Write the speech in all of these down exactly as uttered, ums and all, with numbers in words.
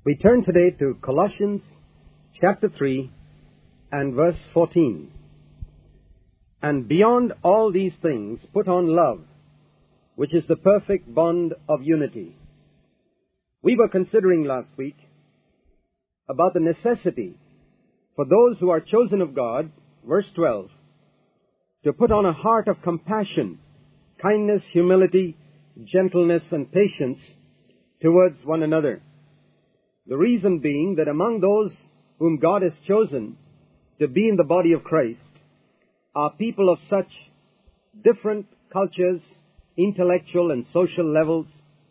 We turn today to Colossians chapter three and verse fourteen. And beyond all these things, put on love, which is the perfect bond of unity. We were considering last week about the necessity for those who are chosen of God, verse twelve, to put on a heart of compassion, kindness, humility, gentleness, and patience towards one another. The reason being that among those whom God has chosen to be in the body of Christ are people of such different cultures, intellectual and social levels,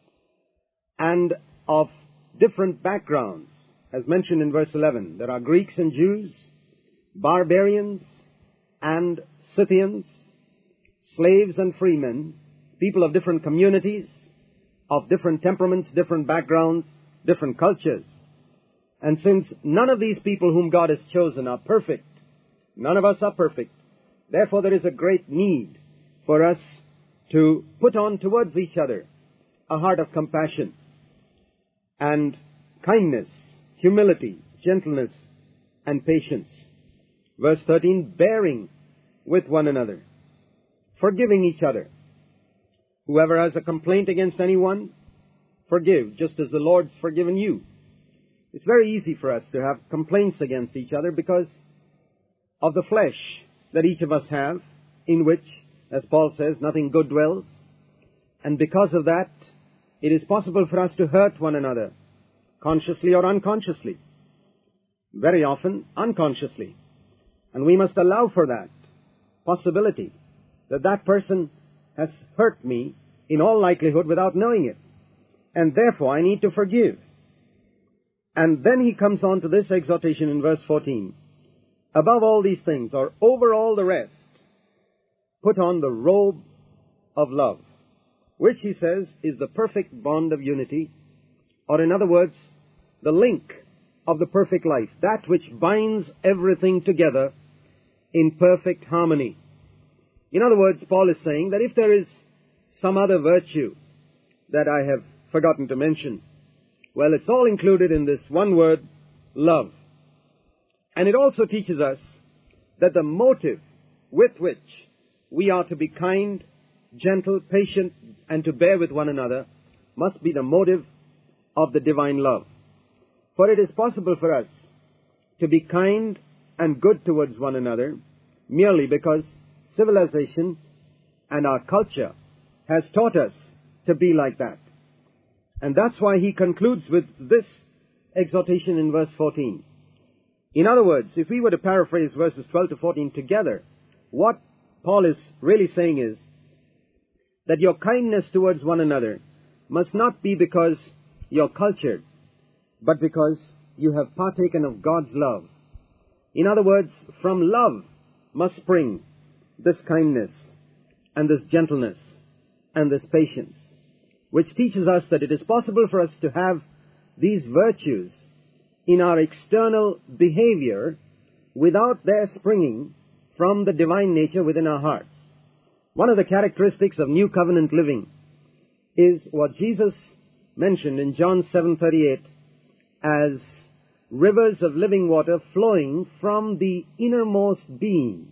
and of different backgrounds. As mentioned in verse eleven, there are Greeks and Jews, barbarians and Scythians, slaves and freemen, people of different communities, of different temperaments, different backgrounds, different cultures. And since none of these people whom God has chosen are perfect, none of us are perfect, therefore there is a great need for us to put on towards each other a heart of compassion and kindness, humility, gentleness, and patience. Verse thirteen, bearing with one another, forgiving each other. Whoever has a complaint against anyone, forgive, just as the Lord's forgiven you. It's very easy for us to have complaints against each other because of the flesh that each of us have, in which, as Paul says, nothing good dwells. And because of that, it is possible for us to hurt one another, consciously or unconsciously. Very often, unconsciously. And we must allow for that possibility, that that person has hurt me in all likelihood without knowing it. And therefore I need to forgive. And then he comes on to this exhortation in verse fourteen. Above all these things, or over all the rest, put on the robe of love, which, he says, is the perfect bond of unity, or in other words, the link of the perfect life, that which binds everything together in perfect harmony. In other words, Paul is saying that if there is some other virtue that I have forgotten to mention, well, it's all included in this one word, love. And it also teaches us that the motive with which we are to be kind, gentle, patient, and to bear with one another must be the motive of the divine love. For it is possible for us to be kind and good towards one another merely because civilization and our culture has taught us to be like that. And that's why he concludes with this exhortation in verse fourteen. In other words, if we were to paraphrase verses twelve to fourteen together, what Paul is really saying is that your kindness towards one another must not be because you're cultured, but because you have partaken of God's love. In other words, from love must spring this kindness and this gentleness and this patience, which teaches us that it is possible for us to have these virtues in our external behavior without their springing from the divine nature within our hearts. One of the characteristics of New Covenant living is what Jesus mentioned in John seven thirty-eight as rivers of living water flowing from the innermost being.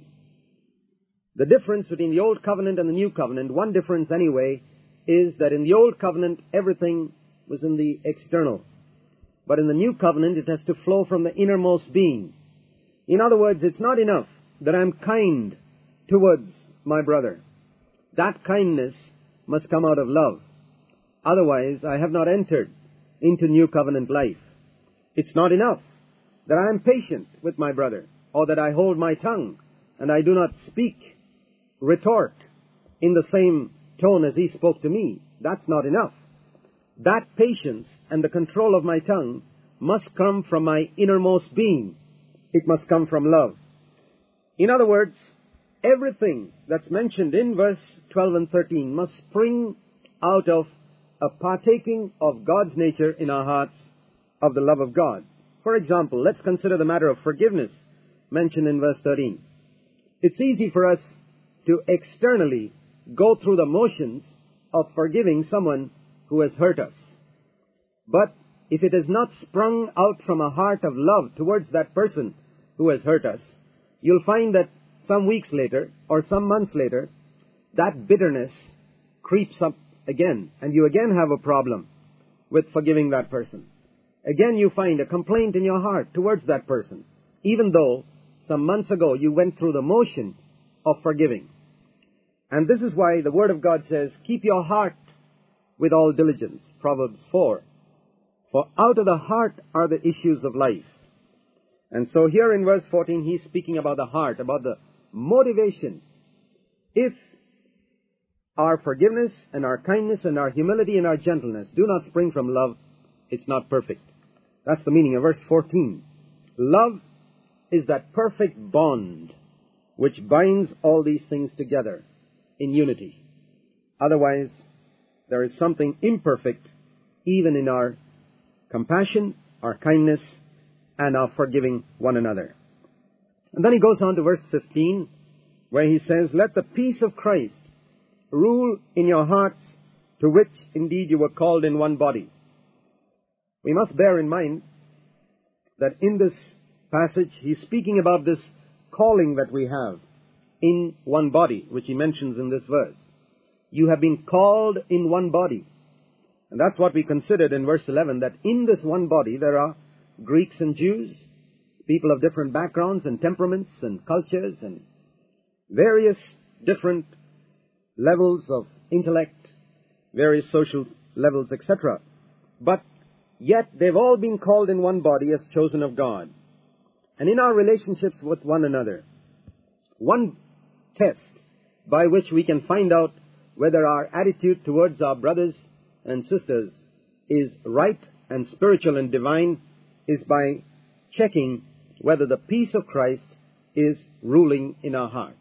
The difference between the Old Covenant and the New Covenant, one difference anyway, is that in the Old Covenant everything was in the external. But in the New Covenant it has to flow from the innermost being. In other words, it's not enough that I'm kind towards my brother. That kindness must come out of love. Otherwise, I have not entered into New Covenant life. It's not enough that I am patient with my brother, or that I hold my tongue and I do not speak, retort in the same tone as he spoke to me. That's not enough. That patience and the control of my tongue must come from my innermost being. It must come from love. In other words, everything that's mentioned in verse twelve and thirteen must spring out of a partaking of God's nature in our hearts of the love of God. For example, let's consider the matter of forgiveness mentioned in verse thirteen. It's easy for us to externally go through the motions of forgiving someone who has hurt us. But if it has not sprung out from a heart of love towards that person who has hurt us, you'll find that some weeks later or some months later, that bitterness creeps up again, and you again have a problem with forgiving that person. Again, you find a complaint in your heart towards that person, even though some months ago you went through the motion of forgiving. And this is why the Word of God says, keep your heart with all diligence, Proverbs four. For out of the heart are the issues of life. And so here in verse fourteen, he's speaking about the heart, about the motivation. If our forgiveness and our kindness and our humility and our gentleness do not spring from love, it's not perfect. That's the meaning of verse fourteen. Love is that perfect bond which binds all these things together in unity. Otherwise, there is something imperfect even in our compassion, our kindness, and our forgiving one another. And then he goes on to verse fifteen, where he says, let the peace of Christ rule in your hearts, to which indeed you were called in one body. We must bear in mind that in this passage, he's speaking about this calling that we have in one body, which he mentions in this verse. You have been called in one body. And that's what we considered in verse eleven, that in this one body there are Greeks and Jews, people of different backgrounds and temperaments and cultures and various different levels of intellect, various social levels, et cetera. But yet they've all been called in one body as chosen of God. And in our relationships with one another, one test by which we can find out whether our attitude towards our brothers and sisters is right and spiritual and divine is by checking whether the peace of Christ is ruling in our hearts.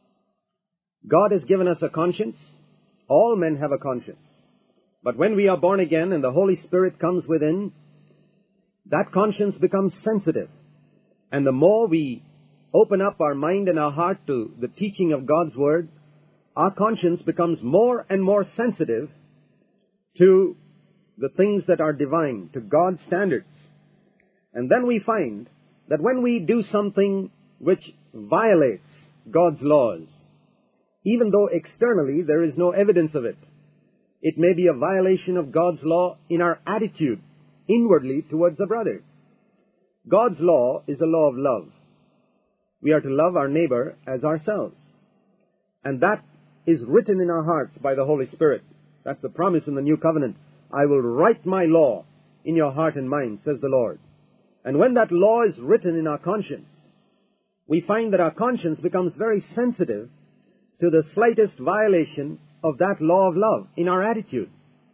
God has given us a conscience. All men have a conscience. But when we are born again and the Holy Spirit comes within, that conscience becomes sensitive. And the more we open up our mind and our heart to the teaching of God's Word, our conscience becomes more and more sensitive to the things that are divine, to God's standards. And then we find that when we do something which violates God's laws, even though externally there is no evidence of it, it may be a violation of God's law in our attitude inwardly towards a brother. God's law is a law of love. We are to love our neighbor as ourselves. And that is written in our hearts by the Holy Spirit. That's the promise in the New Covenant. I will write my law in your heart and mind, says the Lord. And when that law is written in our conscience, we find that our conscience becomes very sensitive to the slightest violation of that law of love in our attitude.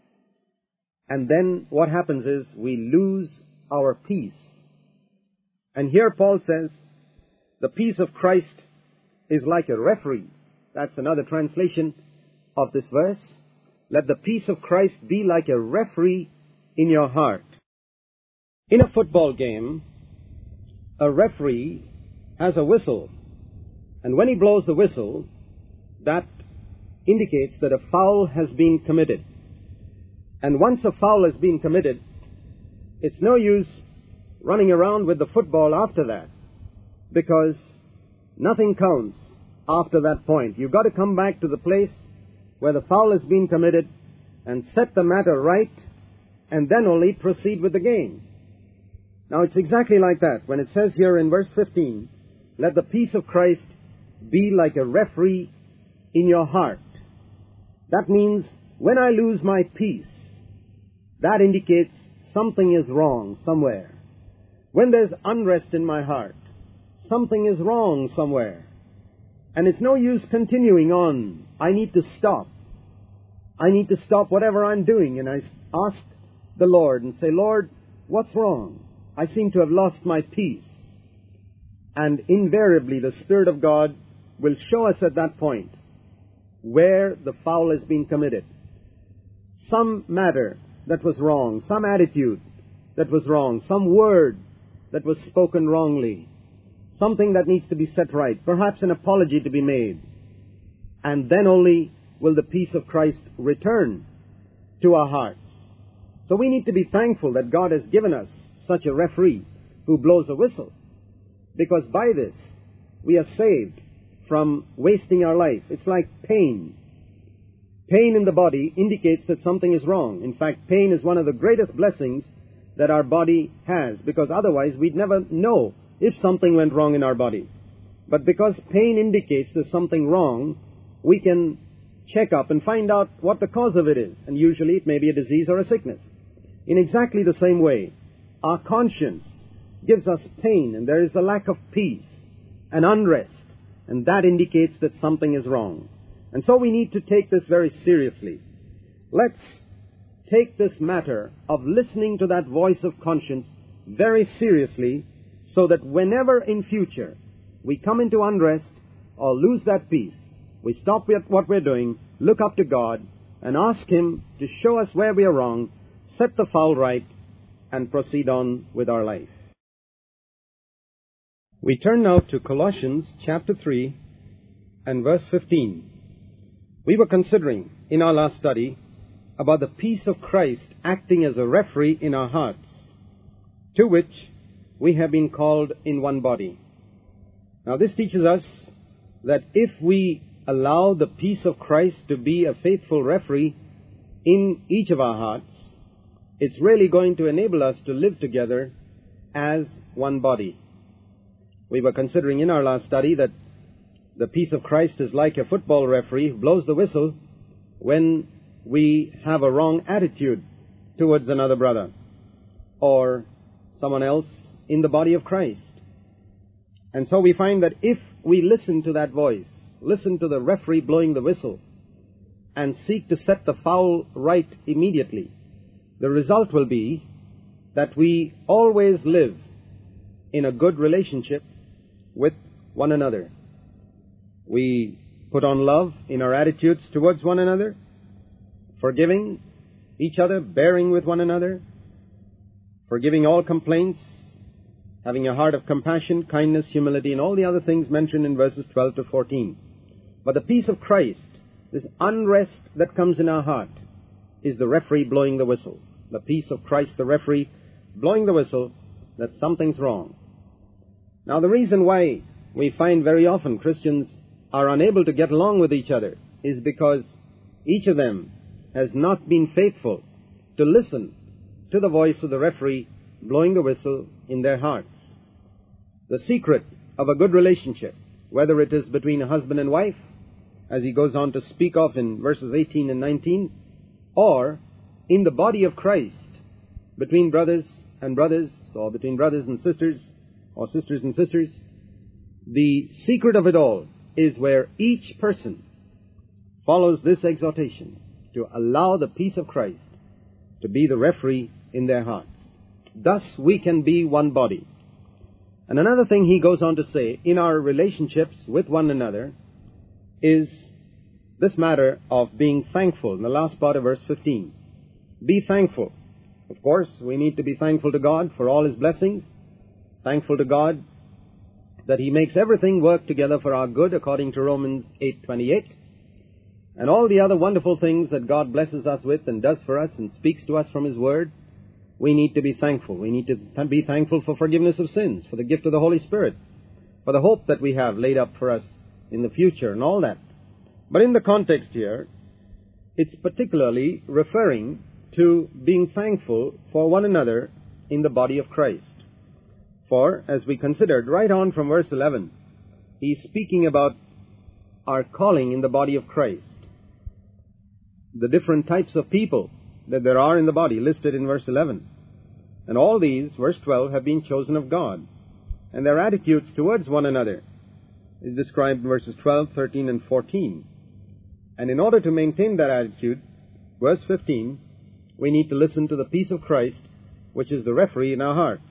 And then what happens is we lose our peace. And here Paul says, the peace of Christ is like a referee. That's another translation of this verse. Let the peace of Christ be like a referee in your heart. In a football game, a referee has a whistle. And when he blows the whistle, that indicates that a foul has been committed. And once a foul has been committed, it's no use running around with the football after that, because nothing counts after that point. You've got to come back to the place where the foul has been committed and set the matter right, and then only proceed with the game. Now, it's exactly like that. When it says here in verse fifteen, let the peace of Christ be like a referee in your heart. That means when I lose my peace, that indicates something is wrong somewhere. When there's unrest in my heart, something is wrong somewhere. And it's no use continuing on. I need to stop. I need to stop whatever I'm doing. And I ask the Lord and say, Lord, what's wrong? I seem to have lost my peace. And invariably the Spirit of God will show us at that point where the foul has been committed. Some matter that was wrong, some attitude that was wrong, some word that was spoken wrongly, something that needs to be set right, perhaps an apology to be made. And then only will the peace of Christ return to our hearts. So we need to be thankful that God has given us such a referee who blows a whistle, because by this we are saved from wasting our life. It's like pain. Pain in the body indicates that something is wrong. In fact, pain is one of the greatest blessings that our body has, because otherwise we'd never know if something went wrong in our body. But because pain indicates there's something wrong, we can check up and find out what the cause of it is. And usually it may be a disease or a sickness. In exactly the same way, our conscience gives us pain, and there is a lack of peace and unrest, and that indicates that something is wrong. And so we need to take this very seriously. Let's take this matter of listening to that voice of conscience very seriously, so that whenever in future we come into unrest or lose that peace, we stop with what we're doing, look up to God, and ask Him to show us where we are wrong, set the foul right, and proceed on with our life. We turn now to Colossians chapter three and verse fifteen. We were considering in our last study about the peace of Christ acting as a referee in our hearts, to which we have been called in one body. Now this teaches us that if we allow the peace of Christ to be a faithful referee in each of our hearts, it's really going to enable us to live together as one body. We were considering in our last study that the peace of Christ is like a football referee who blows the whistle when we have a wrong attitude towards another brother or someone else in the body of Christ. And so we find that if we listen to that voice, listen to the referee blowing the whistle, and seek to set the foul right immediately, the result will be that we always live in a good relationship with one another. We put on love in our attitudes towards one another, forgiving each other, bearing with one another, forgiving all complaints, having a heart of compassion, kindness, humility, and all the other things mentioned in verses twelve to fourteen. But the peace of Christ, this unrest that comes in our heart, is the referee blowing the whistle. The peace of Christ, the referee blowing the whistle that something's wrong. Now, the reason why we find very often Christians are unable to get along with each other is because each of them has not been faithful to listen to the voice of the referee blowing the whistle in their hearts. The secret of a good relationship, whether it is between a husband and wife, as he goes on to speak of in verses eighteen and nineteen, or in the body of Christ, between brothers and brothers, or between brothers and sisters, or sisters and sisters, the secret of it all is where each person follows this exhortation to allow the peace of Christ to be the referee in their hearts. Thus we can be one body. And another thing he goes on to say in our relationships with one another is this matter of being thankful in the last part of verse fifteen. Be thankful. Of course, we need to be thankful to God for all His blessings, thankful to God that He makes everything work together for our good according to Romans eight twenty-eight, and all the other wonderful things that God blesses us with and does for us and speaks to us from His Word. We need to be thankful. We need to be thankful for forgiveness of sins, for the gift of the Holy Spirit, for the hope that we have laid up for us in the future and all that. But in the context here, it's particularly referring to being thankful for one another in the body of Christ. For, as we considered right on from verse eleven, he's speaking about our calling in the body of Christ. The different types of people that there are in the body listed in verse eleven. And all these, verse twelve, have been chosen of God. And their attitudes towards one another is described in verses twelve, thirteen, and fourteen. And in order to maintain that attitude, verse fifteen, we need to listen to the peace of Christ, which is the referee in our hearts.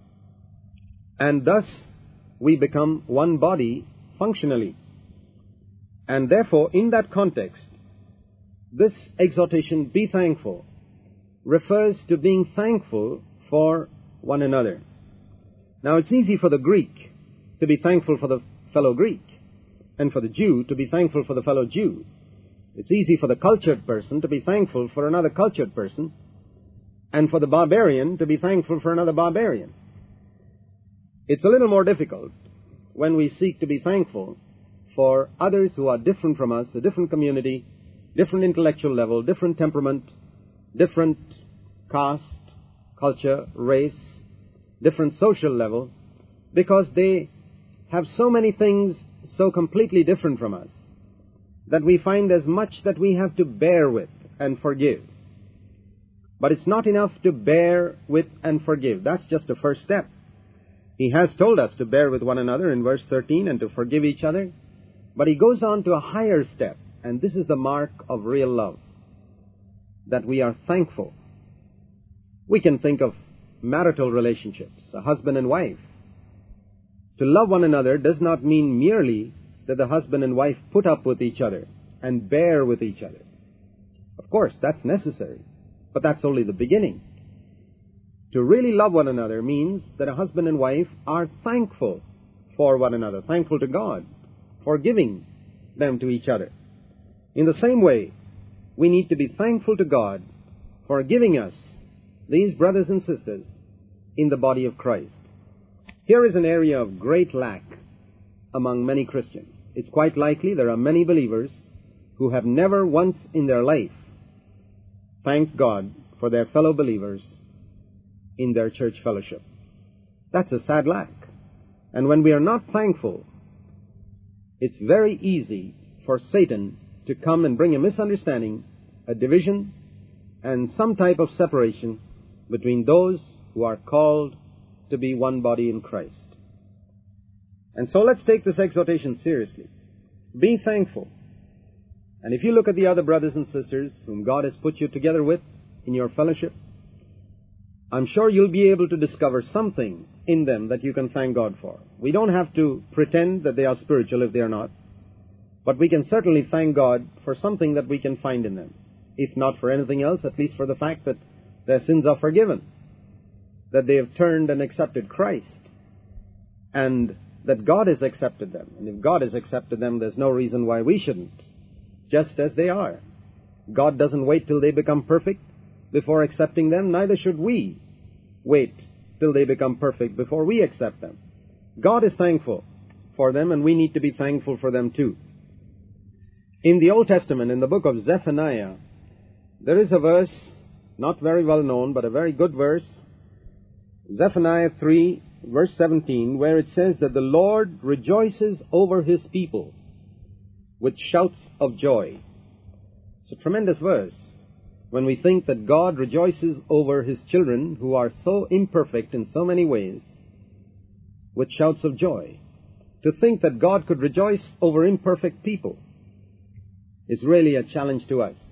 And thus we become one body functionally. And therefore, in that context, this exhortation, be thankful, refers to being thankful for one another. Now, it's easy for the Greek to be thankful for the fellow Greek, and for the Jew to be thankful for the fellow Jew. It's easy for the cultured person to be thankful for another cultured person, and for the barbarian to be thankful for another barbarian. It's a little more difficult when we seek to be thankful for others who are different from us, a different community, different intellectual level, different temperament, different caste, culture, race, different social level, because they have so many things so completely different from us that we find there's much that we have to bear with and forgive. But it's not enough to bear with and forgive. That's just the first step. He has told us to bear with one another in verse thirteen and to forgive each other. But he goes on to a higher step, and this is the mark of real love, that we are thankful. We can think of marital relationships, a husband and wife. To love one another does not mean merely that the husband and wife put up with each other and bear with each other. Of course, that's necessary, but that's only the beginning. To really love one another means that a husband and wife are thankful for one another, thankful to God for giving them to each other. In the same way, we need to be thankful to God for giving us these brothers and sisters in the body of Christ. Here is an area of great lack among many Christians. It's quite likely there are many believers who have never once in their life thanked God for their fellow believers in their church fellowship. That's a sad lack. And when we are not thankful, it's very easy for Satan to come and bring a misunderstanding, a division, and some type of separation between those who are called to be one body in Christ. And so let's take this exhortation seriously. Be thankful. And if you look at the other brothers and sisters whom God has put you together with in your fellowship, I'm sure you'll be able to discover something in them that you can thank God for. We don't have to pretend that they are spiritual if they are not, but we can certainly thank God for something that we can find in them. If not for anything else, at least for the fact that their sins are forgiven, that they have turned and accepted Christ, and that God has accepted them. And if God has accepted them, there's no reason why we shouldn't, just as they are. God doesn't wait till they become perfect before accepting them. Neither should we wait till they become perfect before we accept them. God is thankful for them, and we need to be thankful for them too. In the Old Testament, in the book of Zephaniah, there is a verse, not very well known, but a very good verse, Zephaniah three, verse seventeen, where it says that the Lord rejoices over his people with shouts of joy. It's a tremendous verse when we think that God rejoices over his children who are so imperfect in so many ways with shouts of joy. To think that God could rejoice over imperfect people is really a challenge to us.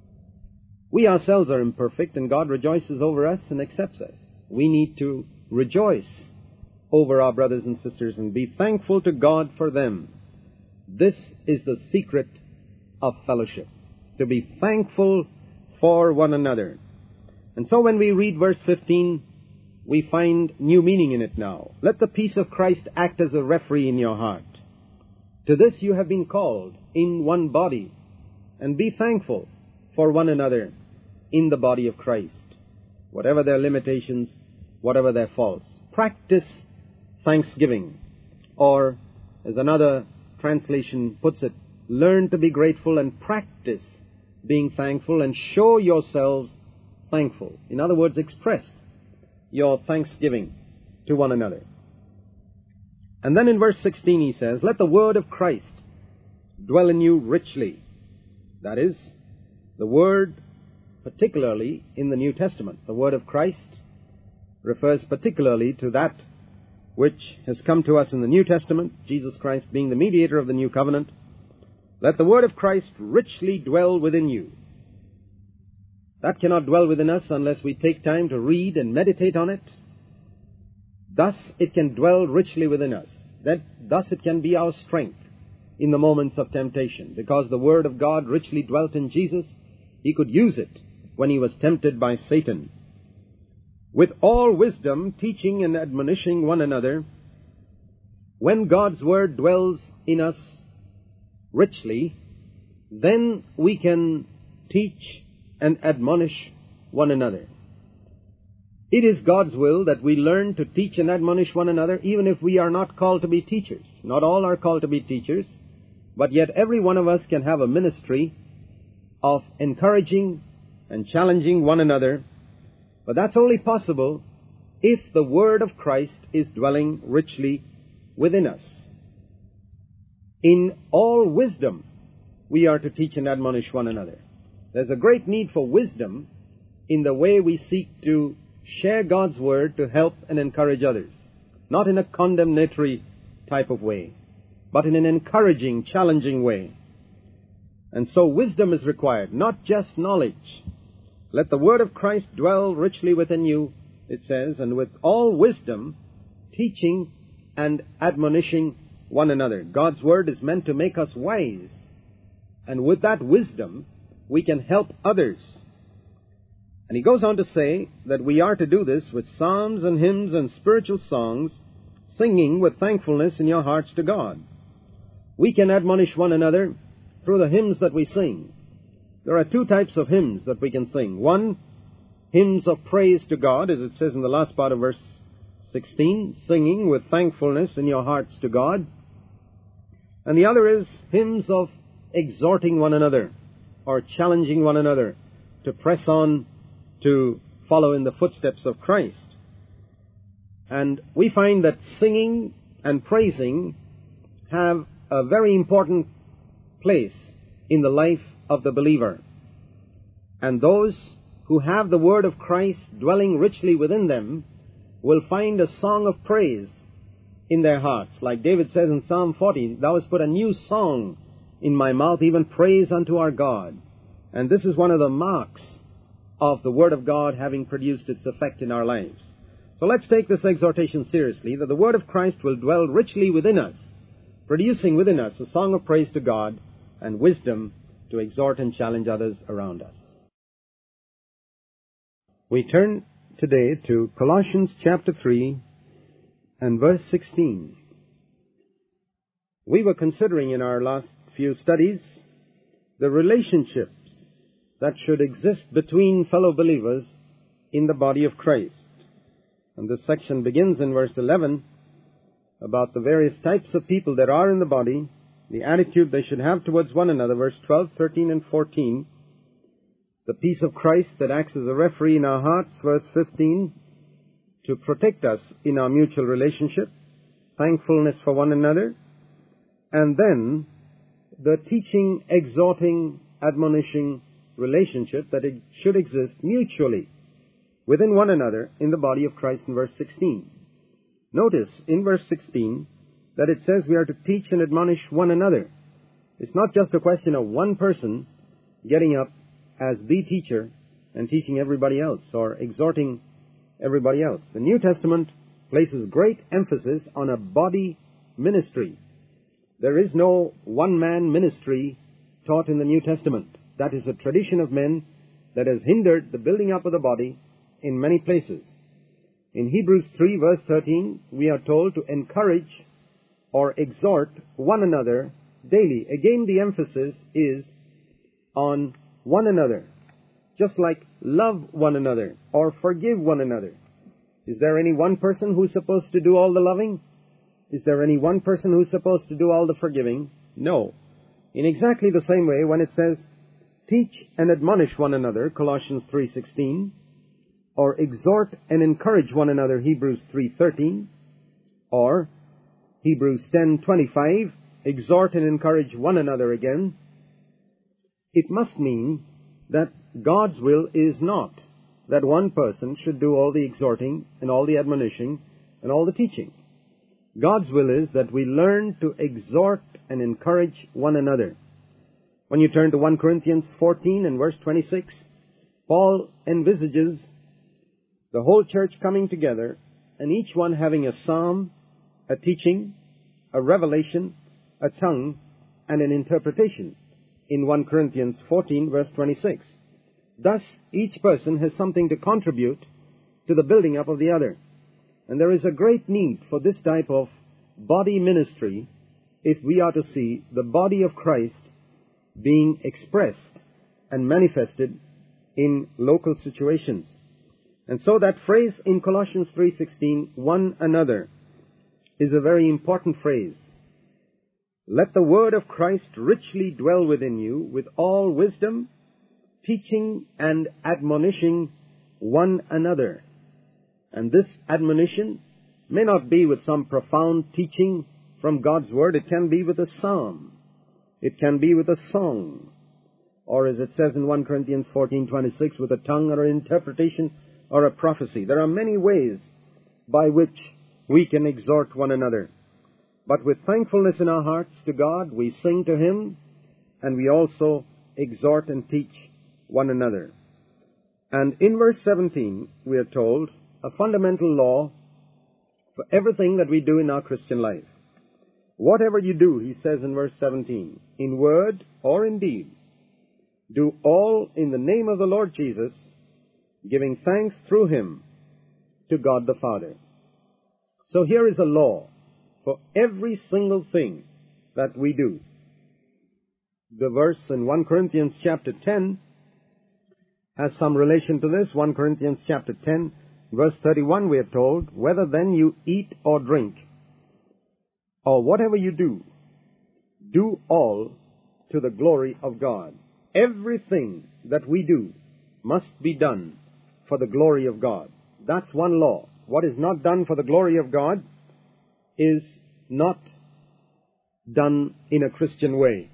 We ourselves are imperfect, and God rejoices over us and accepts us. We need to rejoice over our brothers and sisters and be thankful to God for them. This is the secret of fellowship, to be thankful for one another. And so when we read verse fifteen, we find new meaning in it now. Let the peace of Christ act as a referee in your heart. To this you have been called in one body, and be thankful for one another in the body of Christ. Whatever their limitations, whatever their faults, practice thanksgiving. Or, as another translation puts it, learn to be grateful and practice being thankful and show yourselves thankful. In other words, express your thanksgiving to one another. And then in verse sixteen he says, let the word of Christ dwell in you richly. That is, the word particularly in the New Testament. The word of Christ refers particularly to that which has come to us in the New Testament, Jesus Christ being the mediator of the new covenant. Let the word of Christ richly dwell within you. That cannot dwell within us unless we take time to read and meditate on it. Thus it can dwell richly within us. That, thus it can be our strength in the moments of temptation. Because the word of God richly dwelt in Jesus, he could use it when he was tempted by Satan. With all wisdom, teaching and admonishing one another. When God's word dwells in us richly, then we can teach and admonish one another. It is God's will that we learn to teach and admonish one another, even if we are not called to be teachers. Not all are called to be teachers, but yet every one of us can have a ministry of encouraging and challenging one another. But that's only possible if the Word of Christ is dwelling richly within us. In all wisdom, we are to teach and admonish one another. There's a great need for wisdom in the way we seek to share God's Word to help and encourage others. Not in a condemnatory type of way, but in an encouraging, challenging way. And so wisdom is required, not just knowledge. Let the Word of Christ dwell richly within you, it says, and with all wisdom, teaching and admonishing one another. God's Word is meant to make us wise. And with that wisdom, we can help others. And he goes on to say that we are to do this with psalms and hymns and spiritual songs, singing with thankfulness in your hearts to God. We can admonish one another through the hymns that we sing. There are two types of hymns that we can sing. One, hymns of praise to God, as it says in the last part of verse sixteen, singing with thankfulness in your hearts to God. And the other is hymns of exhorting one another or challenging one another to press on to follow in the footsteps of Christ. And we find that singing and praising have a very important place in the life of the believer. And those who have the Word of Christ dwelling richly within them will find a song of praise in their hearts. Like David says in Psalm forty, "Thou hast put a new song in my mouth, even praise unto our God." And this is one of the marks of the Word of God having produced its effect in our lives. So let's take this exhortation seriously, that the Word of Christ will dwell richly within us, producing within us a song of praise to God and wisdom to exhort and challenge others around us. We turn today to Colossians chapter three and verse sixteen. We were considering in our last few studies the relationships that should exist between fellow believers in the body of Christ. And this section begins in verse eleven about the various types of people that are in the body, the attitude they should have towards one another, verse twelve, thirteen, and fourteen. The peace of Christ that acts as a referee in our hearts, verse fifteen, to protect us in our mutual relationship, thankfulness for one another, and then the teaching, exhorting, admonishing relationship that it should exist mutually within one another in the body of Christ in verse sixteen. Notice in verse sixteen that it says we are to teach and admonish one another. It's not just a question of one person getting up as the teacher and teaching everybody else or exhorting everybody else. The New Testament places great emphasis on a body ministry. There is no one-man ministry taught in the New Testament. That is a tradition of men that has hindered the building up of the body in many places. In Hebrews three, verse thirteen, we are told to encourage or exhort one another daily. Again, the emphasis is on one another, just like love one another or forgive one another. Is there any one person who's supposed to do all the loving? Is there any one person who's supposed to do all the forgiving? No. In exactly the same way, when it says, teach and admonish one another, Colossians three sixteen, or exhort and encourage one another, Hebrews three thirteen, or Hebrews ten twenty-five, exhort and encourage one another again, it must mean that God's will is not that one person should do all the exhorting and all the admonishing and all the teaching. God's will is that we learn to exhort and encourage one another. When you turn to First Corinthians fourteen and verse twenty-six, Paul envisages the whole church coming together and each one having a psalm, a teaching, a revelation, a tongue, and an interpretation in First Corinthians fourteen verse twenty-six. Thus, each person has something to contribute to the building up of the other. And there is a great need for this type of body ministry if we are to see the body of Christ being expressed and manifested in local situations. And so that phrase in Colossians three sixteen, one another, is a very important phrase. Let the word of Christ richly dwell within you with all wisdom, teaching and admonishing one another. And this admonition may not be with some profound teaching from God's word. It can be with a psalm. It can be with a song. Or as it says in First Corinthians fourteen twenty-six, with a tongue or an interpretation or a prophecy. There are many ways by which we can exhort one another. But with thankfulness in our hearts to God, we sing to Him, and we also exhort and teach one another. And in verse seventeen, we are told a fundamental law for everything that we do in our Christian life. Whatever you do, he says in verse seventeen, in word or in deed, do all in the name of the Lord Jesus, giving thanks through Him to God the Father. So here is a law for every single thing that we do. The verse in First Corinthians chapter ten has some relation to this. First Corinthians chapter ten, verse thirty-one, we are told, whether then you eat or drink, or whatever you do, do all to the glory of God. Everything that we do must be done for the glory of God. That's one law. What is not done for the glory of God is not done in a Christian way.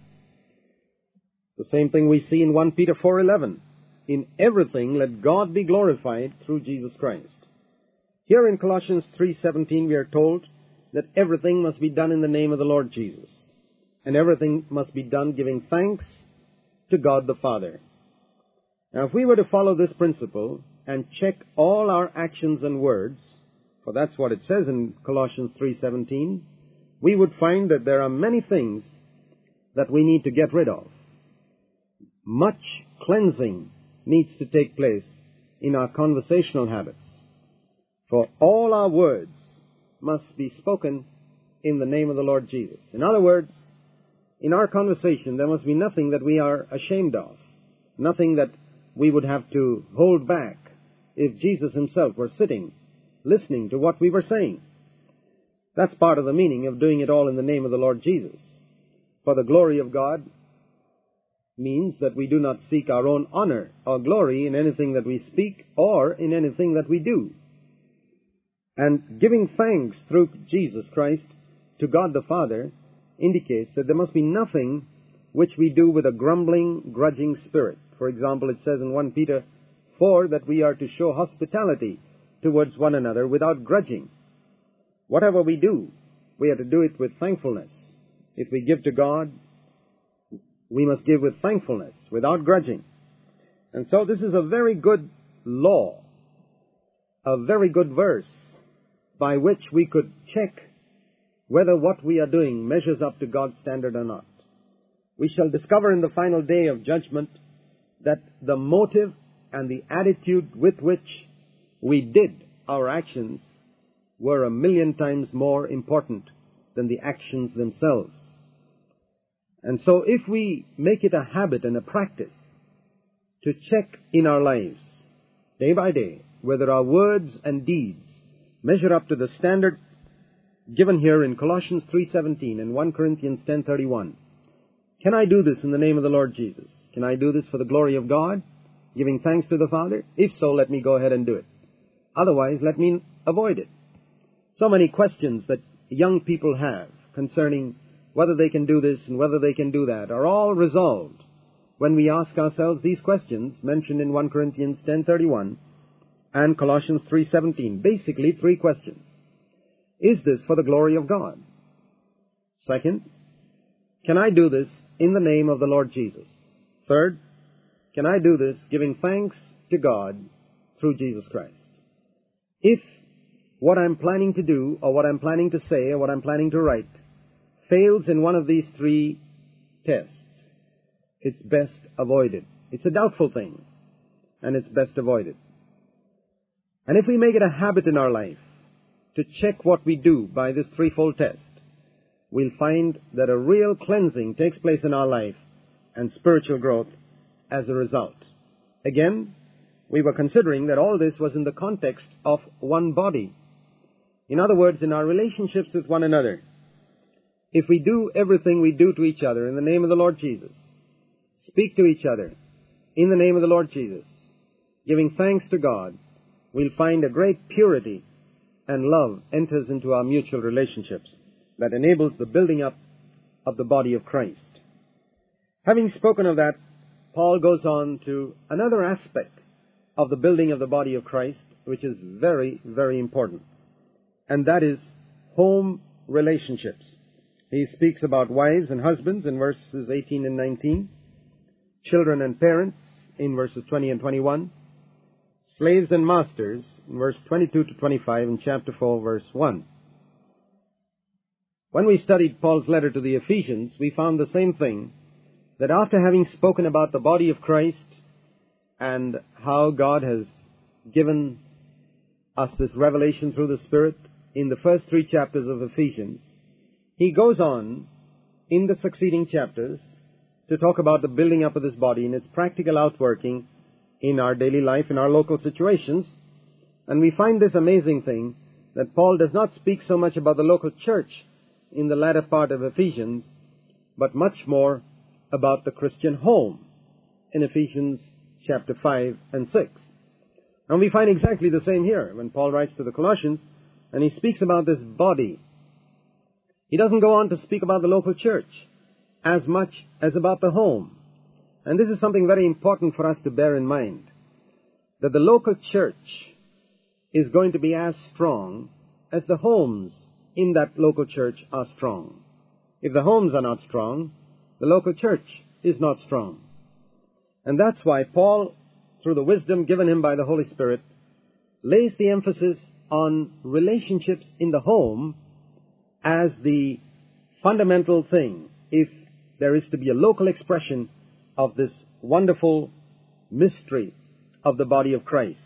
The same thing we see in First Peter four eleven. In everything let God be glorified through Jesus Christ. Here in Colossians three seventeen we are told that everything must be done in the name of the Lord Jesus. And everything must be done giving thanks to God the Father. Now if we were to follow this principle and check all our actions and words, for that's what it says in Colossians three seventeen, we would find that there are many things that we need to get rid of. Much cleansing needs to take place in our conversational habits. For all our words must be spoken in the name of the Lord Jesus. In other words, in our conversation there must be nothing that we are ashamed of, nothing that we would have to hold back if Jesus Himself were sitting, listening to what we were saying. That's part of the meaning of doing it all in the name of the Lord Jesus. For the glory of God means that we do not seek our own honor or glory in anything that we speak or in anything that we do. And giving thanks through Jesus Christ to God the Father indicates that there must be nothing which we do with a grumbling, grudging spirit. For example, it says in First Peter four that we are to show hospitality towards one another without grudging. Whatever we do, we are to do it with thankfulness. If we give to God, we must give with thankfulness, without grudging. And so this is a very good law, a very good verse, by which we could check whether what we are doing measures up to God's standard or not. We shall discover in the final day of judgment that the motive and the attitude with which we did our actions were a million times more important than the actions themselves. And so if we make it a habit and a practice to check in our lives, day by day, whether our words and deeds measure up to the standard given here in Colossians three seventeen and First Corinthians ten thirty-one. Can I do this in the name of the Lord Jesus? Can I do this for the glory of God, giving thanks to the Father? If so, let me go ahead and do it. Otherwise, let me avoid it. So many questions that young people have concerning whether they can do this and whether they can do that are all resolved when we ask ourselves these questions mentioned in First Corinthians ten thirty-one and Colossians three seventeen. Basically, three questions. Is this for the glory of God? Second, can I do this in the name of the Lord Jesus? Third, can I do this giving thanks to God through Jesus Christ? If what I'm planning to do, or what I'm planning to say, or what I'm planning to write fails in one of these three tests, it's best avoided. It's a doubtful thing, and it's best avoided. And if we make it a habit in our life to check what we do by this threefold test, we'll find that a real cleansing takes place in our life and spiritual growth as a result. Again, we were considering that all this was in the context of one body. In other words, in our relationships with one another, if we do everything we do to each other in the name of the Lord Jesus, speak to each other in the name of the Lord Jesus, giving thanks to God, we'll find a great purity and love enters into our mutual relationships that enables the building up of the body of Christ. Having spoken of that, Paul goes on to another aspect of the building of the body of Christ, which is very, very important, and that is home relationships. He speaks about wives and husbands in verses eighteen and nineteen, children and parents in verses twenty and twenty-one, slaves and masters in verse twenty-two to twenty-five in chapter four, verse one. When we studied Paul's letter to the Ephesians, we found the same thing, that after having spoken about the body of Christ and how God has given us this revelation through the Spirit in the first three chapters of Ephesians, he goes on in the succeeding chapters to talk about the building up of this body and its practical outworking in our daily life, in our local situations. And we find this amazing thing, that Paul does not speak so much about the local church in the latter part of Ephesians, but much more about the Christian home in Ephesians chapter five and six. And we find exactly the same here when Paul writes to the Colossians, and he speaks about this body. He doesn't go on to speak about the local church as much as about the home. And this is something very important for us to bear in mind, that the local church is going to be as strong as the homes in that local church are strong. If the homes are not strong, the local church is not strong. And that's why Paul, through the wisdom given him by the Holy Spirit, lays the emphasis on relationships in the home as the fundamental thing, if there is to be a local expression of this wonderful mystery of the body of Christ.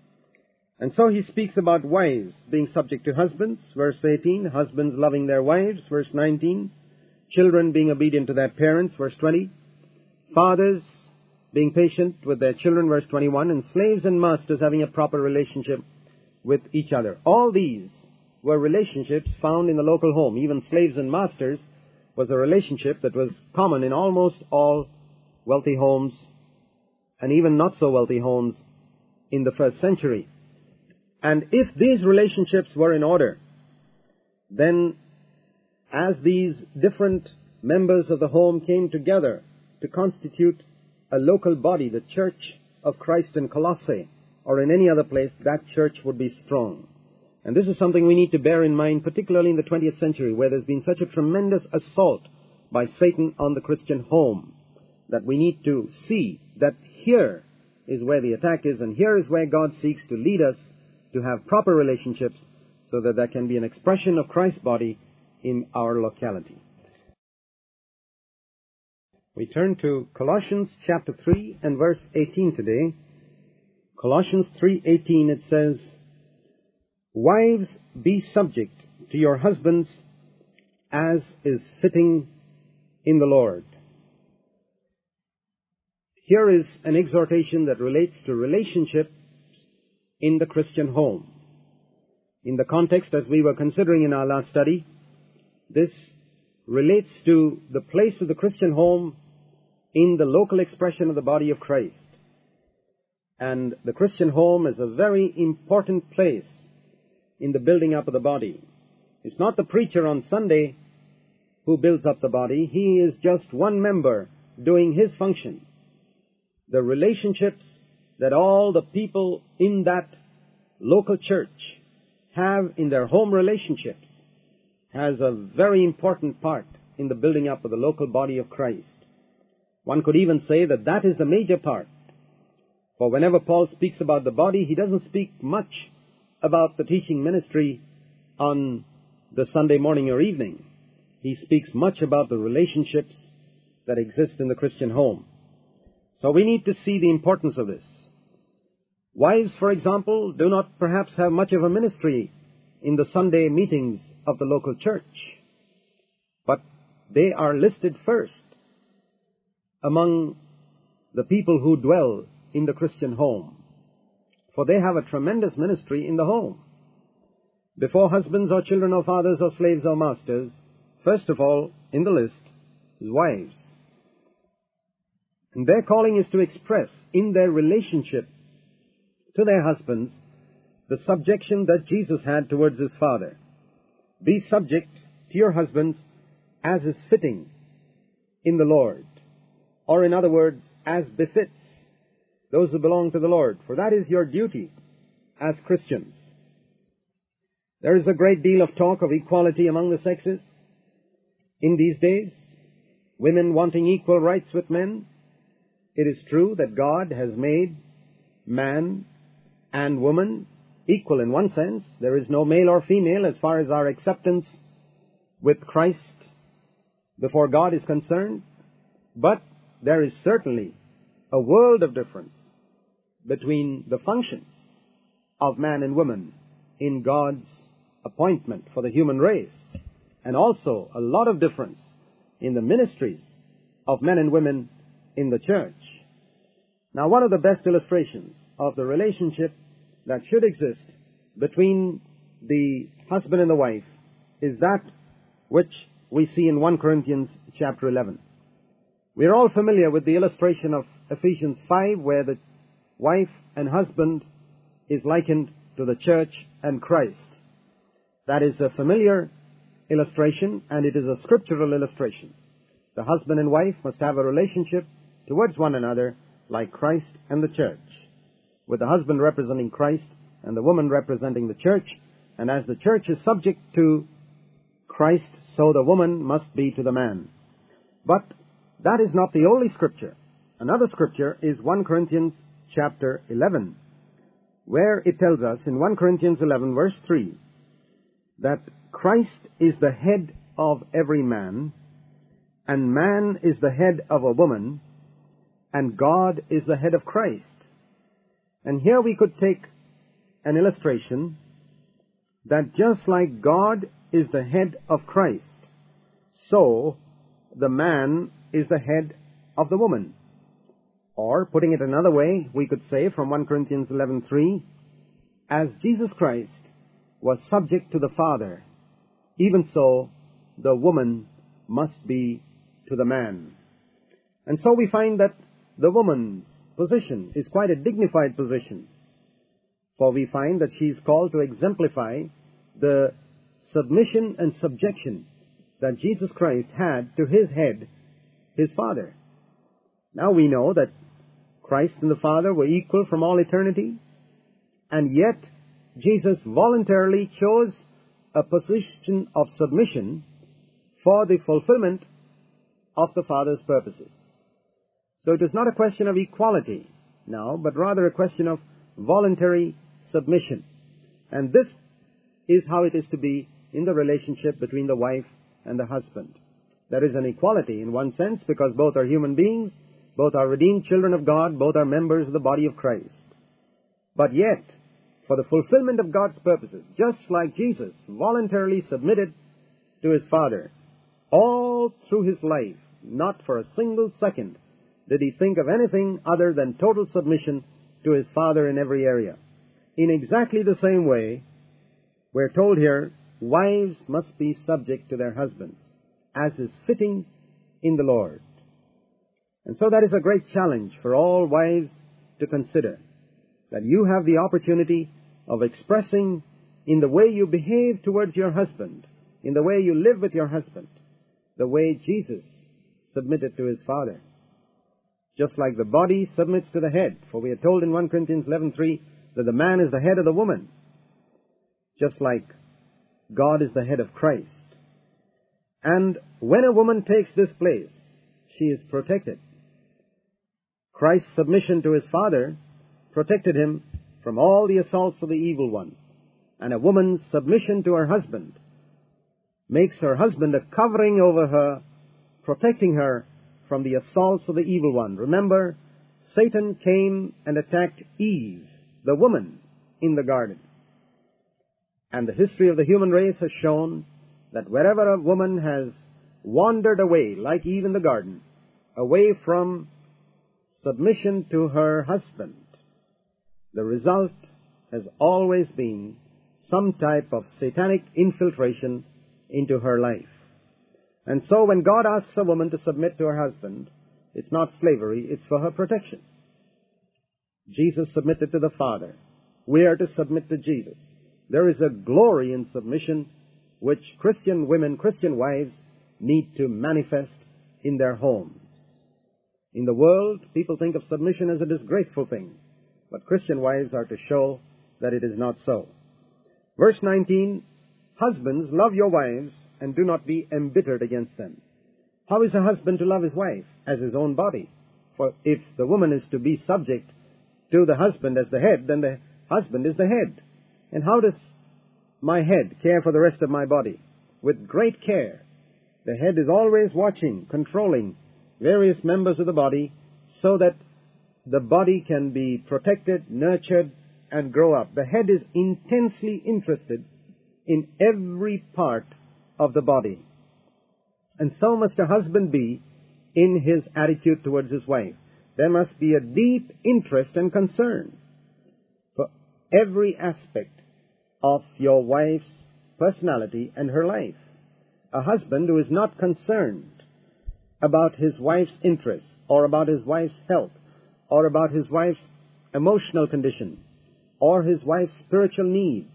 And so he speaks about wives being subject to husbands, verse eighteen, husbands loving their wives, verse nineteen, children being obedient to their parents, verse twenty, fathers being patient with their children, verse twenty-one, and slaves and masters having a proper relationship with each other. All these were relationships found in the local home. Even slaves and masters was a relationship that was common in almost all wealthy homes, and even not so wealthy homes in the first century. And if these relationships were in order, then as these different members of the home came together to constitute a local body, the Church of Christ in Colossae, or in any other place, that church would be strong. And this is something we need to bear in mind, particularly in the twentieth century, where there's been such a tremendous assault by Satan on the Christian home, that we need to see that here is where the attack is, and here is where God seeks to lead us to have proper relationships so that there can be an expression of Christ's body in our locality. We turn to Colossians chapter three and verse eighteen today. Colossians three eighteen, it says, "Wives, be subject to your husbands as is fitting in the Lord." Here is an exhortation that relates to relationship in the Christian home. In the context, as we were considering in our last study, this relates to the place of the Christian home in the local expression of the body of Christ. And the Christian home is a very important place in the building up of the body. It's not the preacher on Sunday who builds up the body. He is just one member doing his function. The relationships that all the people in that local church have in their home relationships has a very important part in the building up of the local body of Christ. One could even say that that is the major part. For whenever Paul speaks about the body, he doesn't speak much about the teaching ministry on the Sunday morning or evening. He speaks much about the relationships that exist in the Christian home. So we need to see the importance of this. Wives, for example, do not perhaps have much of a ministry in the Sunday meetings of the local church, but they are listed first among the people who dwell in the Christian home. for they have a tremendous ministry in the home. Before husbands or children or fathers or slaves or masters, first of all in the list is wives. And their calling is to express in their relationship to their husbands the subjection that Jesus had towards his Father. Be subject to your husbands as is fitting in the Lord, or in other words, as befits those who belong to the Lord, for that is your duty as Christians. There is a great deal of talk of equality among the sexes in these days, women wanting equal rights with men. It is true that God has made man and woman equal in one sense. There is no male or female as far as our acceptance with Christ before God is concerned, but there is certainly a world of difference between the functions of man and woman in God's appointment for the human race, and also a lot of difference in the ministries of men and women in the church. Now, one of the best illustrations of the relationship that should exist between the husband and the wife is that which we see in First Corinthians chapter eleven. We are all familiar with the illustration of Ephesians five, where the wife and husband is likened to the church and Christ. That is a familiar illustration, and it is a scriptural illustration. The husband and wife must have a relationship towards one another like Christ and the church, with the husband representing Christ and the woman representing the church. And as the church is subject to Christ, so the woman must be to the man. But that is not the only scripture. Another scripture is First Corinthians chapter eleven, where it tells us in First Corinthians eleven verse three that Christ is the head of every man, and man is the head of a woman, and God is the head of Christ. And here we could take an illustration that just like God is the head of Christ, so the man is the head of the woman. Or, putting it another way, we could say from First Corinthians eleven three, as Jesus Christ was subject to the Father, even so the woman must be to the man. And so we find that the woman's position is quite a dignified position, for we find that she is called to exemplify the submission and subjection that Jesus Christ had to his head, his Father. Now we know that Christ and the Father were equal from all eternity, and yet Jesus voluntarily chose a position of submission for the fulfillment of the Father's purposes. So it is not a question of equality now, but rather a question of voluntary submission. And this is how it is to be in the relationship between the wife and the husband. There is an equality in one sense, because both are human beings, both are redeemed children of God, both are members of the body of Christ. But yet, for the fulfillment of God's purposes, just like Jesus voluntarily submitted to his Father, all through his life, not for a single second did he think of anything other than total submission to his Father in every area. In exactly the same way, we're told here, wives must be subject to their husbands, as is fitting in the Lord. And so that is a great challenge for all wives to consider, that you have the opportunity of expressing in the way you behave towards your husband, in the way you live with your husband, the way Jesus submitted to his Father. Just like the body submits to the head, for we are told in First Corinthians eleven three that the man is the head of the woman, just like God is the head of Christ. And when a woman takes this place, she is protected. Christ's submission to his Father protected him from all the assaults of the evil one. And a woman's submission to her husband makes her husband a covering over her, protecting her from the assaults of the evil one. Remember, Satan came and attacked Eve, the woman, in the garden. And the history of the human race has shown that wherever a woman has wandered away, like Eve in the garden, away from submission to her husband, the result has always been some type of satanic infiltration into her life. And so when God asks a woman to submit to her husband, it's not slavery, it's for her protection. Jesus submitted to the Father. We are to submit to Jesus. There is a glory in submission which Christian women, Christian wives, need to manifest in their homes. In the world, people think of submission as a disgraceful thing, but Christian wives are to show that it is not so. Verse nineteen, husbands, love your wives, and do not be embittered against them. How is a husband to love his wife? As his own body. For if the woman is to be subject to the husband as the head, then the husband is the head. And how does my head care for the rest of my body? With great care. The head is always watching, controlling various members of the body so that the body can be protected, nurtured, and grow up. The head is intensely interested in every part of the body. And so must a husband be in his attitude towards his wife. There must be a deep interest and concern for every aspect of your wife's personality and her life. A husband who is not concerned about his wife's interests or about his wife's health or about his wife's emotional condition or his wife's spiritual need,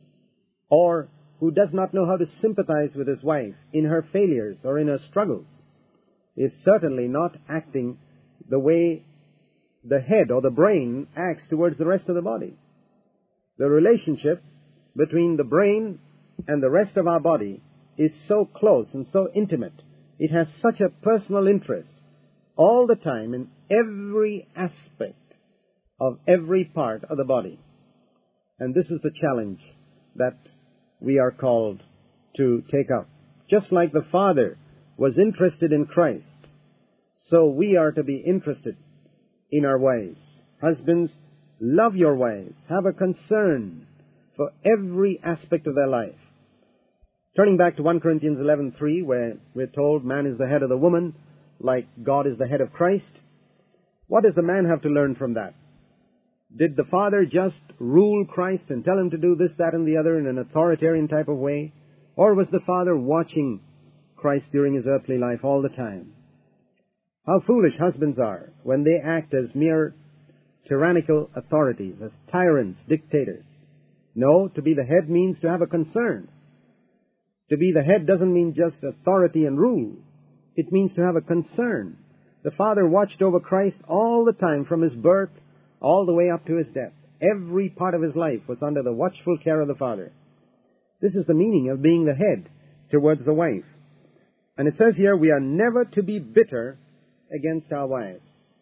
or who does not know how to sympathize with his wife in her failures or in her struggles, is certainly not acting the way the head or the brain acts towards the rest of the body. The relationship between the brain and the rest of our body is so close and so intimate. It has such a personal interest all the time in every aspect of every part of the body. And this is the challenge that we are called to take up. Just like the Father was interested in Christ, so we are to be interested in our wives. Husbands, love your wives. Have a concern for every aspect of their life. Turning back to First Corinthians eleven three, where we're told man is the head of the woman, like God is the head of Christ. What does the man have to learn from that? Did the Father just rule Christ and tell him to do this, that, and the other in an authoritarian type of way? Or was the Father watching Christ during his earthly life all the time? How foolish husbands are when they act as mere tyrannical authorities, as tyrants, dictators. No, to be the head means to have a concern. To be the head doesn't mean just authority and rule. It means to have a concern. The Father watched over Christ all the time from his birth all the way up to his death. Every part of his life was under the watchful care of the Father. This is the meaning of being the head towards the wife. And it says here, we are never to be bitter against our wives.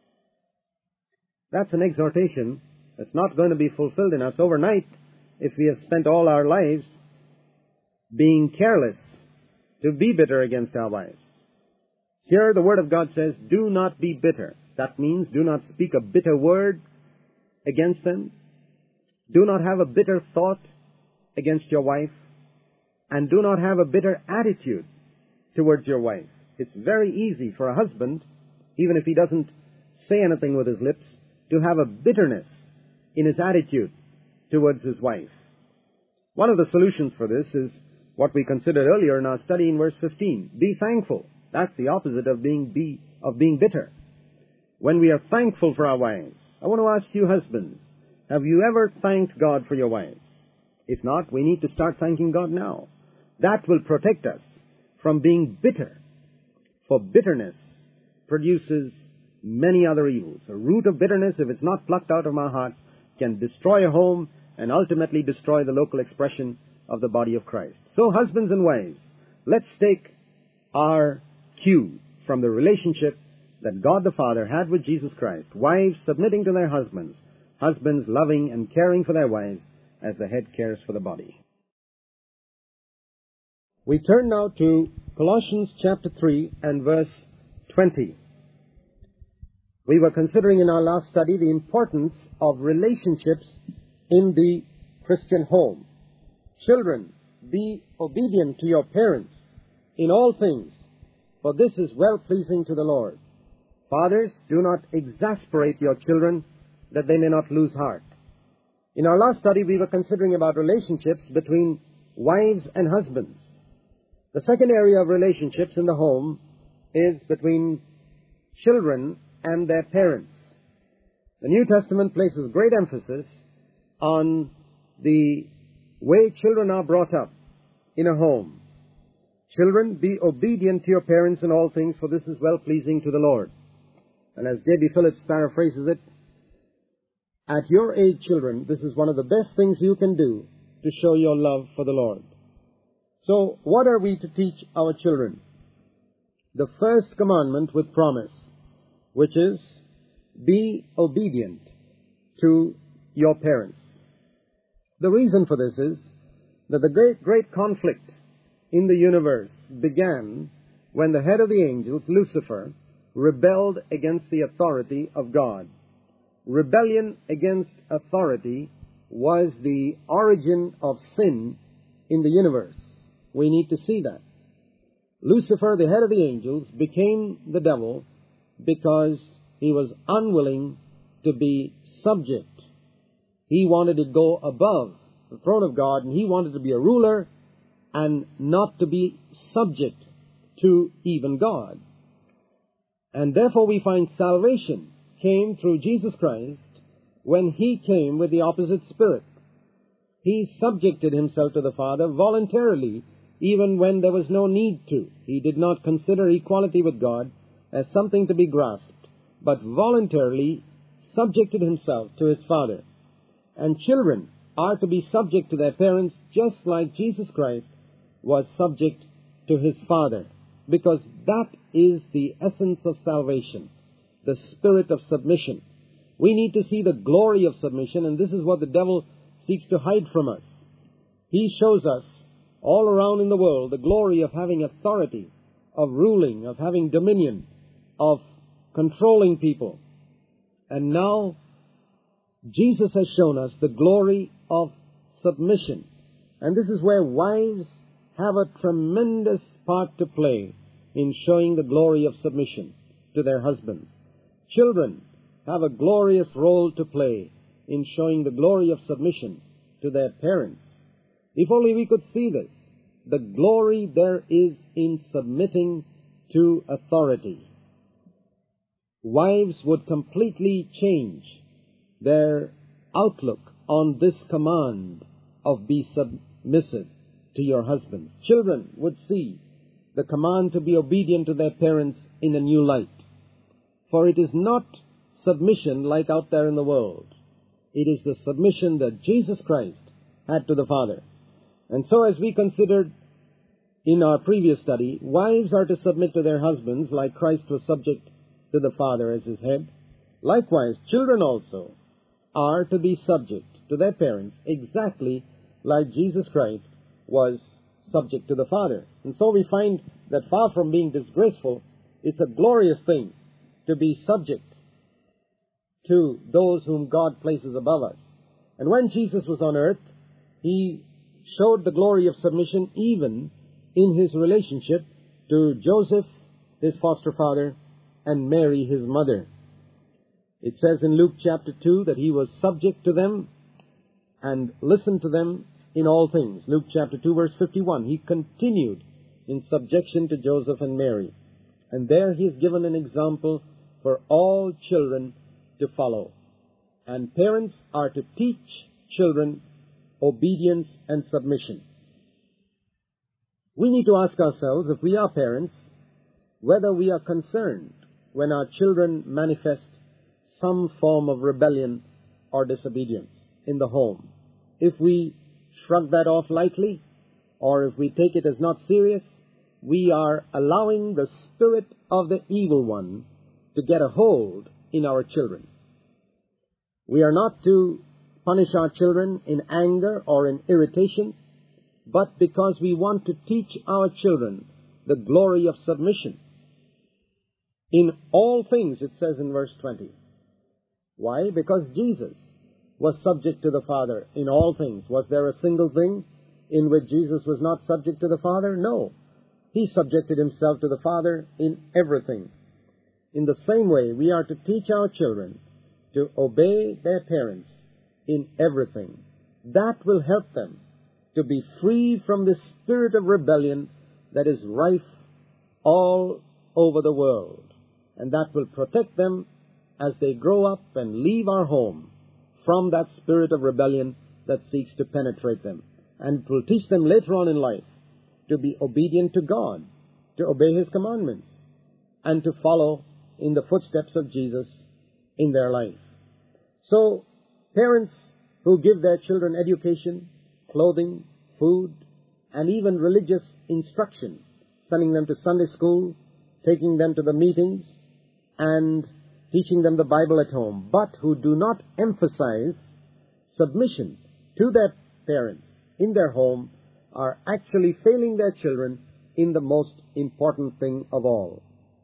That's an exhortation that's not going to be fulfilled in us overnight if we have spent all our lives being careless to be bitter against our wives. Here the Word of God says, do not be bitter. That means do not speak a bitter word against them. Do not have a bitter thought against your wife. And do not have a bitter attitude towards your wife. It's very easy for a husband, even if he doesn't say anything with his lips, to have a bitterness in his attitude towards his wife. One of the solutions for this is what we considered earlier in our study in verse fifteen. Be thankful. That's the opposite of being be, of being bitter. When we are thankful for our wives, I want to ask you husbands, have you ever thanked God for your wives? If not, we need to start thanking God now. That will protect us from being bitter. For bitterness produces many other evils. A root of bitterness, if it's not plucked out of our hearts, can destroy a home and ultimately destroy the local expression of the body of Christ. So, husbands and wives, let's take our cue from the relationship that God the Father had with Jesus Christ. Wives submitting to their husbands. Husbands loving and caring for their wives as the head cares for the body. We turn now to Colossians chapter three and verse twenty. We were considering in our last study the importance of relationships in the Christian home. Children, be obedient to your parents in all things, for this is well-pleasing to the Lord. Fathers, do not exasperate your children, that they may not lose heart. In our last study, we were considering about relationships between wives and husbands. The second area of relationships in the home is between children and their parents. The New Testament places great emphasis on the way children are brought up in a home. Children, be obedient to your parents in all things, for this is well-pleasing to the Lord. And as J B Phillips paraphrases it, at your age, children, this is one of the best things you can do to show your love for the Lord. So, what are we to teach our children? The first commandment with promise, which is, be obedient to your parents. The reason for this is that the great, great conflict in the universe began when the head of the angels, Lucifer, rebelled against the authority of God. Rebellion against authority was the origin of sin in the universe. We need to see that. Lucifer, the head of the angels, became the devil because he was unwilling to be subject. He wanted to go above the throne of God, and he wanted to be a ruler and not to be subject to even God. And therefore we find salvation came through Jesus Christ when he came with the opposite spirit. He subjected himself to the Father voluntarily, even when there was no need to. He did not consider equality with God as something to be grasped, but voluntarily subjected himself to his Father. And children are to be subject to their parents just like Jesus Christ was subject to his Father, because that is the essence of salvation, the spirit of submission. We need to see the glory of submission, and this is what the devil seeks to hide from us. He shows us all around in the world the glory of having authority, of ruling, of having dominion, of controlling people. And now Jesus has shown us the glory of submission. And this is where wives have a tremendous part to play in showing the glory of submission to their husbands. Children have a glorious role to play in showing the glory of submission to their parents. If only we could see this, the glory there is in submitting to authority. Wives would completely change their outlook on this command of be submissive to your husbands. Children would see the command to be obedient to their parents in a new light. For it is not submission like out there in the world. It is the submission that Jesus Christ had to the Father. And so as we considered in our previous study, wives are to submit to their husbands like Christ was subject to the Father as his head. Likewise, children also are to be subject to their parents exactly like Jesus Christ was subject to the Father. And so we find that far from being disgraceful, it's a glorious thing to be subject to those whom God places above us. And when Jesus was on earth, he showed the glory of submission even in his relationship to Joseph, his foster father, and Mary, his mother. It says in Luke chapter two that he was subject to them and listened to them in all things. Luke chapter two, verse fifty-one. He continued in subjection to Joseph and Mary. And there he is given an example for all children to follow. And parents are to teach children obedience and submission. We need to ask ourselves, if we are parents, whether we are concerned when our children manifest some form of rebellion or disobedience in the home. If we shrug that off lightly, or if we take it as not serious, we are allowing the spirit of the evil one to get a hold in our children. We are not to punish our children in anger or in irritation, but because we want to teach our children the glory of submission. In all things, it says in verse twenty. Why? Because Jesus was subject to the Father in all things. Was there a single thing in which Jesus was not subject to the Father? No. He subjected himself to the Father in everything. In the same way, we are to teach our children to obey their parents in everything. That will help them to be free from the spirit of rebellion that is rife all over the world. And that will protect them as they grow up and leave our home from that spirit of rebellion that seeks to penetrate them. And it will teach them later on in life to be obedient to God, to obey His commandments, and to follow in the footsteps of Jesus in their life. So, parents who give their children education, clothing, food, and even religious instruction, sending them to Sunday school, taking them to the meetings, and teaching them the Bible at home, but who do not emphasize submission to their parents in their home, are actually failing their children in the most important thing of all.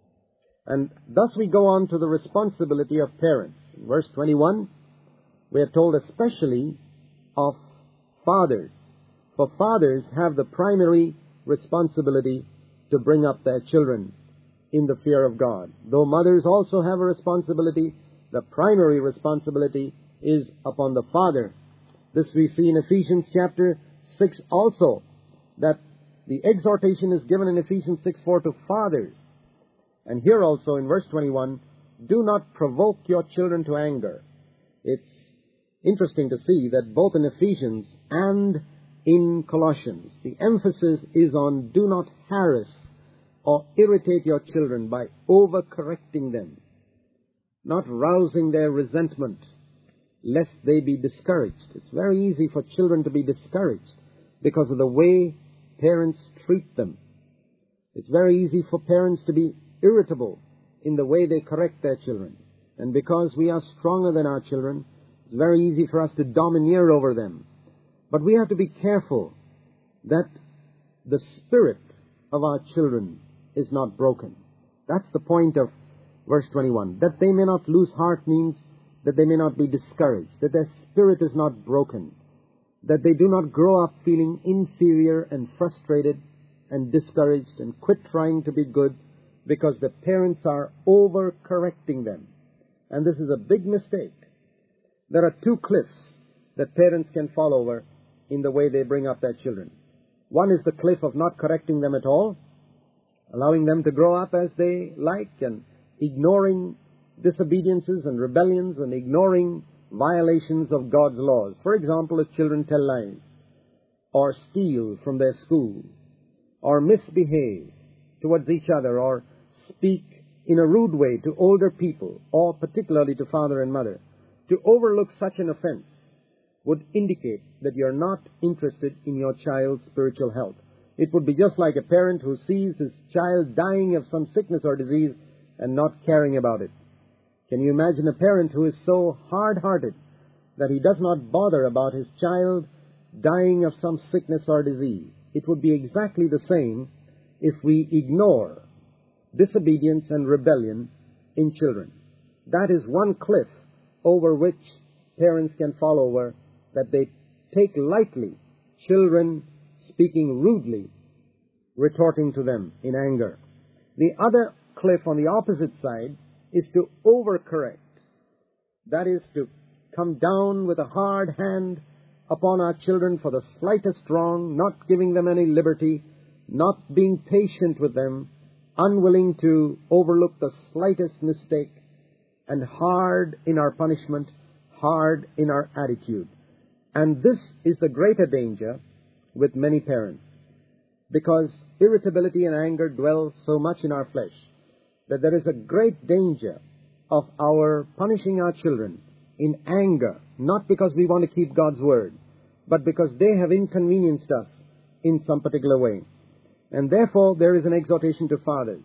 And thus we go on to the responsibility of parents. In verse twenty-one, we are told especially of fathers. For fathers have the primary responsibility to bring up their children in the fear of God. Though mothers also have a responsibility, the primary responsibility is upon the father. This we see in Ephesians chapter six also, that the exhortation is given in Ephesians six four to fathers. And here also in verse twenty-one, do not provoke your children to anger. It's interesting to see that both in Ephesians and in Colossians, the emphasis is on do not harass or irritate your children by overcorrecting them, not rousing their resentment, lest they be discouraged. It's very easy for children to be discouraged because of the way parents treat them. It's very easy for parents to be irritable in the way they correct their children. And because we are stronger than our children, it's very easy for us to domineer over them. But we have to be careful that the spirit of our children is not broken. That's the point of verse twenty-one. That they may not lose heart means that they may not be discouraged, that their spirit is not broken, that they do not grow up feeling inferior and frustrated and discouraged and quit trying to be good because the parents are over-correcting them. And this is a big mistake. There are two cliffs that parents can fall over in the way they bring up their children. One is the cliff of not correcting them at all, allowing them to grow up as they like and ignoring disobediences and rebellions and ignoring violations of God's laws. For example, if children tell lies or steal from their school or misbehave towards each other or speak in a rude way to older people or particularly to father and mother, to overlook such an offense would indicate that you're not interested in your child's spiritual health. It would be just like a parent who sees his child dying of some sickness or disease and not caring about it. Can you imagine a parent who is so hard-hearted that he does not bother about his child dying of some sickness or disease? It would be exactly the same if we ignore disobedience and rebellion in children. That is one cliff over which parents can fall over, that they take lightly children speaking rudely, retorting to them in anger. The other cliff on the opposite side is to overcorrect. That is to come down with a hard hand upon our children for the slightest wrong, not giving them any liberty, not being patient with them, unwilling to overlook the slightest mistake, and hard in our punishment, hard in our attitude. And this is the greater danger with many parents, because irritability and anger dwell so much in our flesh that there is a great danger of our punishing our children in anger, not because we want to keep God's word, but because they have inconvenienced us in some particular way. And therefore, there is an exhortation to fathers.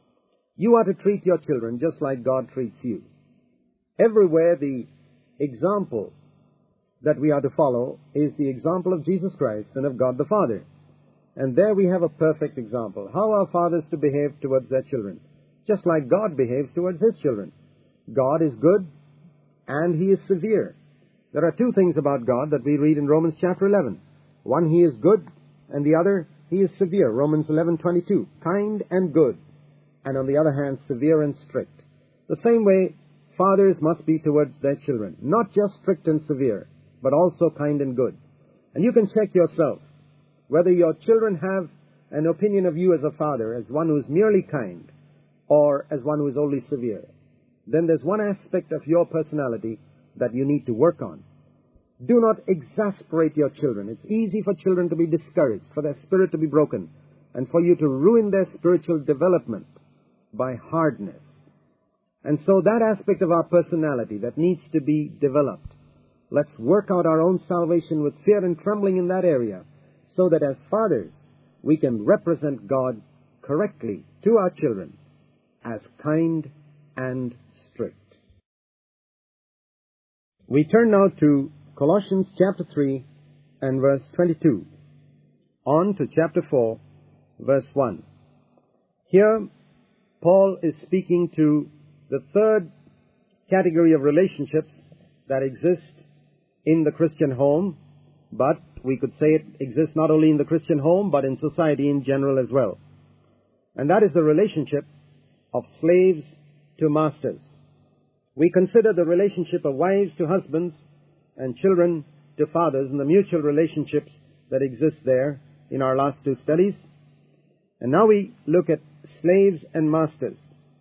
You are to treat your children just like God treats you. Everywhere the example that we are to follow is the example of Jesus Christ and of God the Father. And there we have a perfect example. How are fathers to behave towards their children? Just like God behaves towards His children. God is good and He is severe. There are two things about God that we read in Romans chapter eleven. One, He is good, and the other, He is severe. Romans eleven twenty-two, kind and good, and on the other hand, severe and strict. The same way fathers must be towards their children, not just strict and severe, but also kind and good. And you can check yourself whether your children have an opinion of you as a father as one who is merely kind or as one who is only severe. Then there's one aspect of your personality that you need to work on. Do not exasperate your children. It's easy for children to be discouraged, for their spirit to be broken, and for you to ruin their spiritual development by hardness. And so that aspect of our personality that needs to be developed, let's work out our own salvation with fear and trembling in that area, so that as fathers we can represent God correctly to our children as kind and strict. We turn now to Colossians chapter three and verse twenty-two, on to chapter four, verse one. Here, Paul is speaking to the third category of relationships that exist in the Christian home, but we could say it exists not only in the Christian home, but in society in general as well. And that is the relationship of slaves to masters. We consider the relationship of wives to husbands and children to fathers and the mutual relationships that exist there in our last two studies. And now we look at slaves and masters.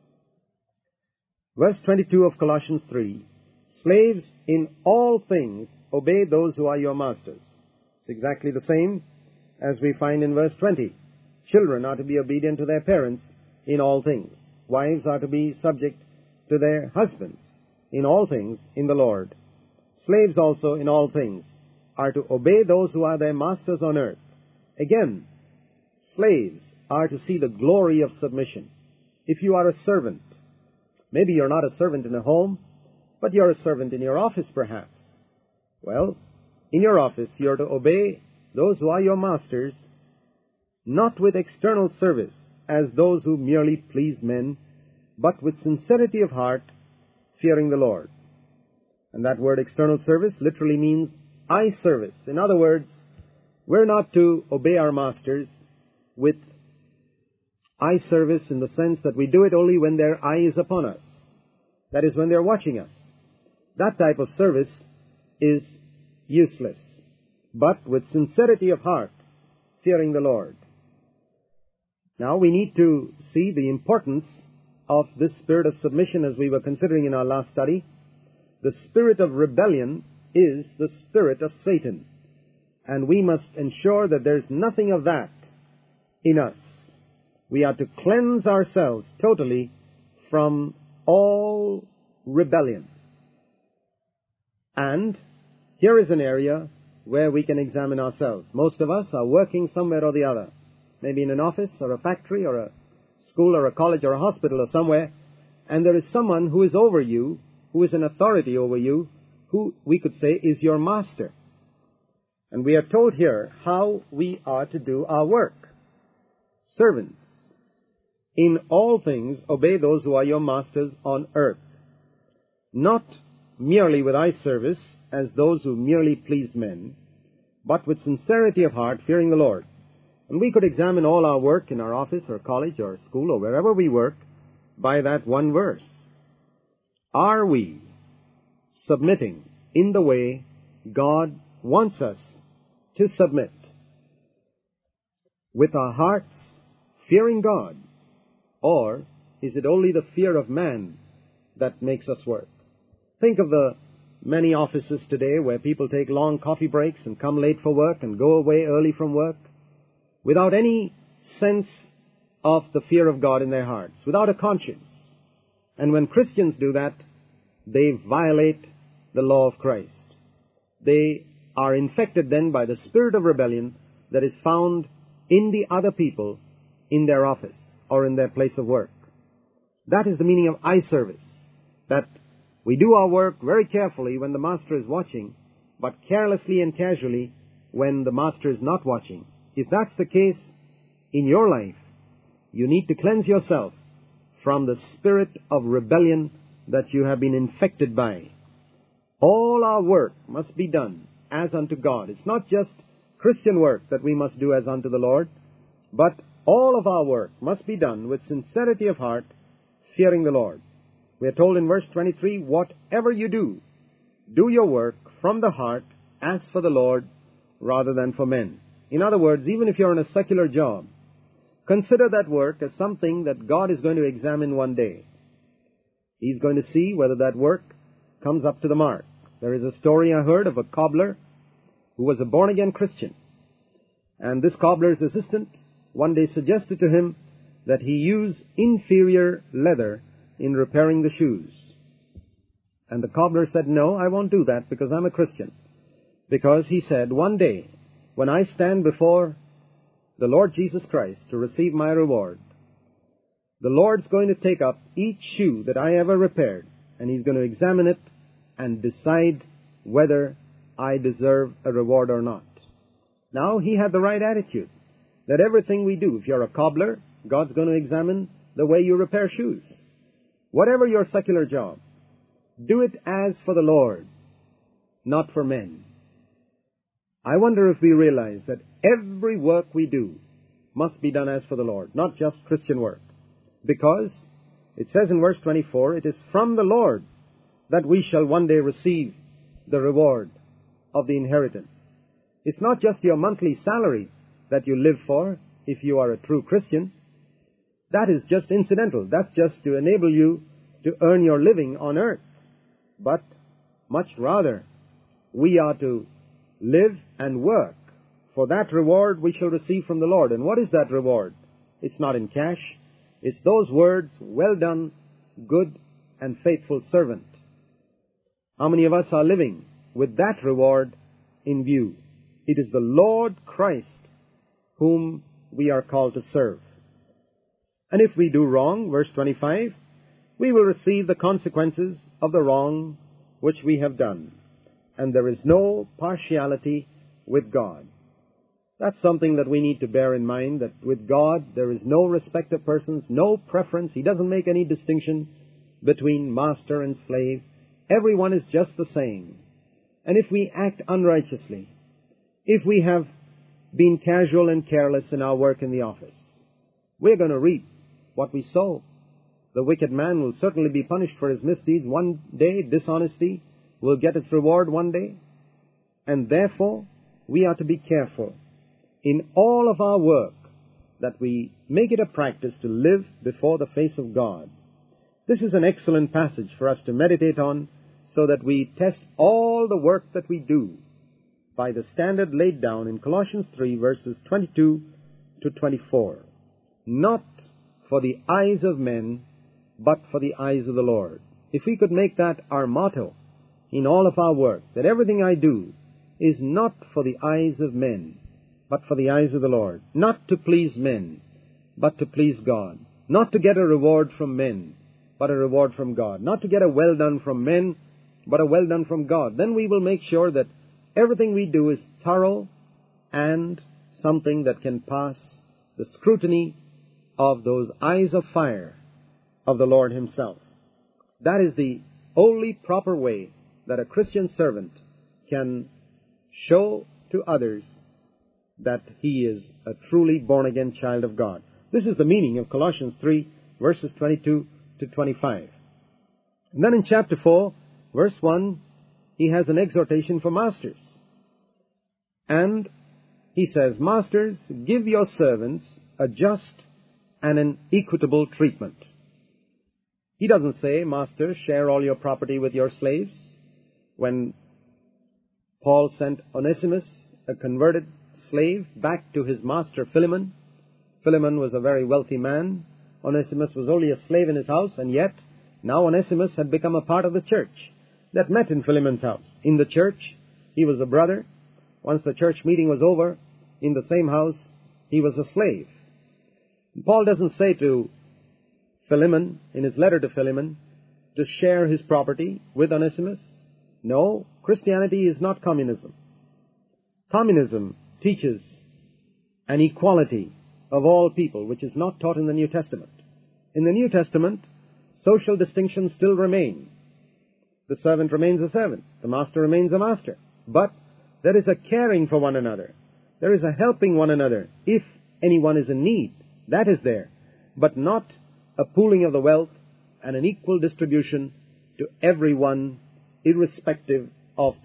Verse twenty-two of Colossians three, slaves in all things obey those who are your masters. It's exactly the same as we find in verse twenty. Children are to be obedient to their parents in all things. Wives are to be subject to their husbands in all things in the Lord. Slaves also in all things are to obey those who are their masters on earth. Again, slaves are to see the glory of submission. If you are a servant, maybe you're not a servant in a home, but you're a servant in your office perhaps. Well, in your office you're to obey those who are your masters, not with external service as those who merely please men, but with sincerity of heart, fearing the Lord. And that word external service literally means eye service. In other words, we're not to obey our masters with eye service in the sense that we do it only when their eye is upon us. That is, when they're watching us. That type of service is useless, but with sincerity of heart, fearing the Lord. Now we need to see the importance of this spirit of submission as we were considering in our last study. The spirit of rebellion is the spirit of Satan, and we must ensure that there's nothing of that in us. We are to cleanse ourselves totally from all rebellion. And here is an area where we can examine ourselves. Most of us are working somewhere or the other, maybe in an office or a factory or a school or a college or a hospital or somewhere, and there is someone who is over you, who is an authority over you, who we could say is your master. And we are told here how we are to do our work. Servants, in all things obey those who are your masters on earth, not merely with eye service as those who merely please men, but with sincerity of heart, fearing the Lord. And we could examine all our work in our office or college or school or wherever we work by that one verse. Are we submitting in the way God wants us to submit? With our hearts fearing God, or is it only the fear of man that makes us work? Think of the many offices today where people take long coffee breaks and come late for work and go away early from work without any sense of the fear of God in their hearts, without a conscience. And when Christians do that, they violate the law of Christ. They are infected then by the spirit of rebellion that is found in the other people in their office or in their place of work. That is the meaning of eye service, that we do our work very carefully when the master is watching, but carelessly and casually when the master is not watching. If that's the case in your life, you need to cleanse yourself from the spirit of rebellion that you have been infected by. All our work must be done as unto God. It's not just Christian work that we must do as unto the Lord, but all of our work must be done with sincerity of heart, fearing the Lord. We are told in verse twenty-three, whatever you do, do your work from the heart as for the Lord rather than for men. In other words, even if you're in a secular job, consider that work as something that God is going to examine one day. He's going to see whether that work comes up to the mark. There is a story I heard of a cobbler who was a born-again Christian. And this cobbler's assistant one day suggested to him that he use inferior leather in repairing the shoes. And the cobbler said, "No, I won't do that because I'm a Christian." Because he said, "One day, when I stand before the Lord Jesus Christ to receive my reward, the Lord's going to take up each shoe that I ever repaired, and He's going to examine it and decide whether I deserve a reward or not." Now, he had the right attitude, that everything we do, if you're a cobbler, God's going to examine the way you repair shoes. Whatever your secular job, do it as for the Lord, not for men. I wonder if we realize that every work we do must be done as for the Lord, not just Christian work. Because it says in verse twenty-four, "It is from the Lord that we shall one day receive the reward of the inheritance." It's not just your monthly salary that you live for if you are a true Christian. That is just incidental. That's just to enable you to earn your living on earth. But much rather, we are to live and work for that reward we shall receive from the Lord. And what is that reward? It's not in cash. It's those words, "Well done, good and faithful servant." How many of us are living with that reward in view? It is the Lord Christ whom we are called to serve. And if we do wrong, verse twenty-five, we will receive the consequences of the wrong which we have done. And there is no partiality with God. That's something that we need to bear in mind, that with God there is no respect of persons, no preference. He doesn't make any distinction between master and slave. Everyone is just the same. And if we act unrighteously, if we have been casual and careless in our work in the office, we're going to reap what we sow. The wicked man will certainly be punished for his misdeeds one day. Dishonesty will get its reward one day. And therefore, we are to be careful in all of our work that we make it a practice to live before the face of God. This is an excellent passage for us to meditate on, so that we test all the work that we do by the standard laid down in Colossians three, verses twenty-two to twenty-four. Not for the eyes of men, but for the eyes of the Lord. If we could make that our motto in all of our work, that everything I do is not for the eyes of men, but for the eyes of the Lord. Not to please men, but to please God. Not to get a reward from men, but a reward from God. Not to get a well done from men, but a well done from God. Then we will make sure that everything we do is thorough and something that can pass the scrutiny of those eyes of fire of the Lord Himself. That is the only proper way that a Christian servant can show to others that he is a truly born-again child of God. This is the meaning of Colossians three, verses twenty-two to twenty-five. And then in chapter four, verse one, he has an exhortation for masters. And he says, "Masters, give your servants a just and an equitable treatment." He doesn't say, "Masters, share all your property with your slaves." When Paul sent Onesimus, a converted slave, back to his master Philemon, Philemon was a very wealthy man. Onesimus was only a slave in his house, and yet now Onesimus had become a part of the church that met in Philemon's house. In the church, he was a brother. Once the church meeting was over, in the same house, he was a slave. Paul doesn't say to Philemon, in his letter to Philemon, to share his property with Onesimus. No, Christianity is not communism. Communism teaches an equality of all people, which is not taught in the New Testament. In the New Testament, social distinctions still remain. The servant remains a servant. The master remains a master. But there is a caring for one another. There is a helping one another if anyone is in need. That is there. But not a pooling of the wealth and an equal distribution to everyone, irrespective of their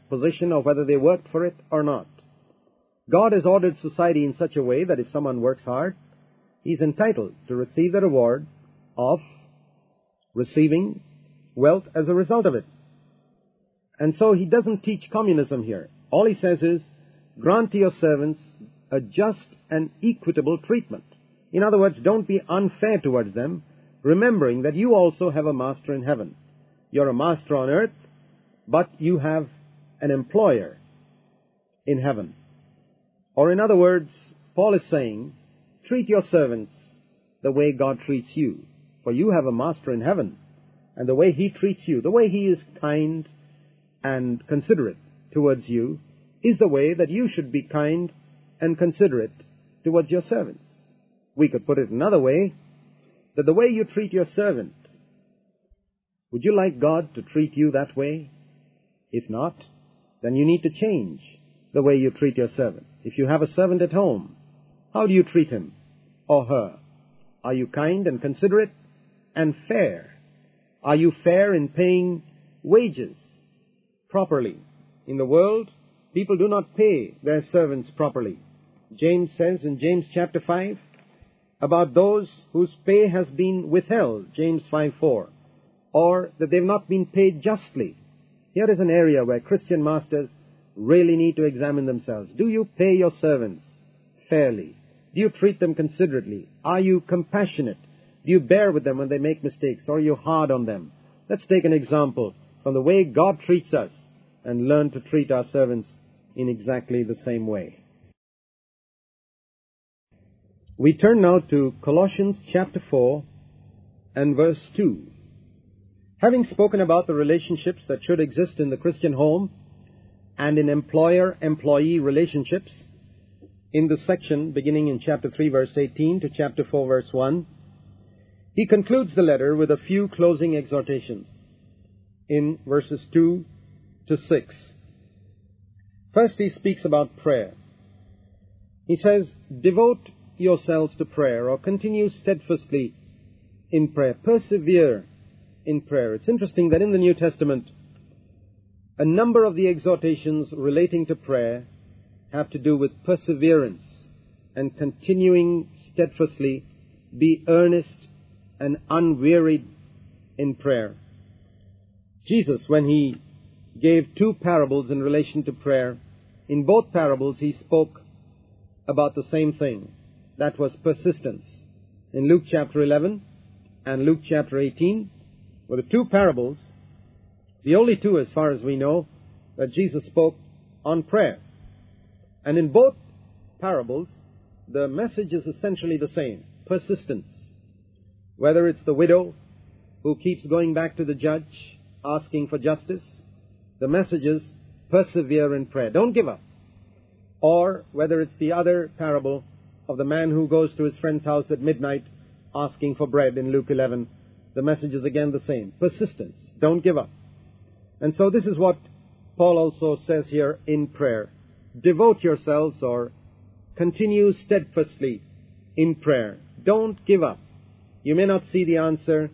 position or whether they worked for it or not. God has ordered society in such a way that if someone works hard, he's entitled to receive the reward of receiving wealth as a result of it. And so he doesn't teach communism here. All he says is, grant to your servants a just and equitable treatment. In other words, don't be unfair towards them, remembering that you also have a master in heaven. You're a master on earth, but you have an employer in heaven. Or in other words, Paul is saying, treat your servants the way God treats you. For you have a master in heaven, and the way he treats you, the way he is kind and considerate towards you, is the way that you should be kind and considerate towards your servants. We could put it another way, that the way you treat your servant, would you like God to treat you that way? If not, then you need to change the way you treat your servant. If you have a servant at home, how do you treat him or her? Are you kind and considerate and fair? Are you fair in paying wages properly? In the world, people do not pay their servants properly. James says in James chapter five about those whose pay has been withheld, James five four, or that they've not been paid justly. Here is an area where Christian masters really need to examine themselves. Do you pay your servants fairly? Do you treat them considerately? Are you compassionate? Do you bear with them when they make mistakes, or are you hard on them? Let's take an example from the way God treats us and learn to treat our servants in exactly the same way. We turn now to Colossians chapter four and verse two. Having spoken about the relationships that should exist in the Christian home and in employer-employee relationships, in the section beginning in chapter three, verse eighteen to chapter four, verse one, he concludes the letter with a few closing exhortations in verses two to six. First, he speaks about prayer. He says, devote yourselves to prayer, or continue steadfastly in prayer. Persevere in prayer. It's interesting that in the New Testament, a number of the exhortations relating to prayer have to do with perseverance and continuing steadfastly, be earnest and unwearied in prayer. Jesus, when he gave two parables in relation to prayer, in both parables he spoke about the same thing. That was persistence. In Luke chapter eleven and Luke chapter eighteen were the two parables, the only two as far as we know, that Jesus spoke on prayer. And in both parables, the message is essentially the same, persistence. Whether it's the widow who keeps going back to the judge, asking for justice, the message is persevere in prayer. Don't give up. Or whether it's the other parable of the man who goes to his friend's house at midnight asking for bread in Luke eleven, the message is again the same, persistence. Don't give up. And so this is what Paul also says here in prayer. Devote yourselves, or continue steadfastly in prayer. Don't give up. You may not see the answer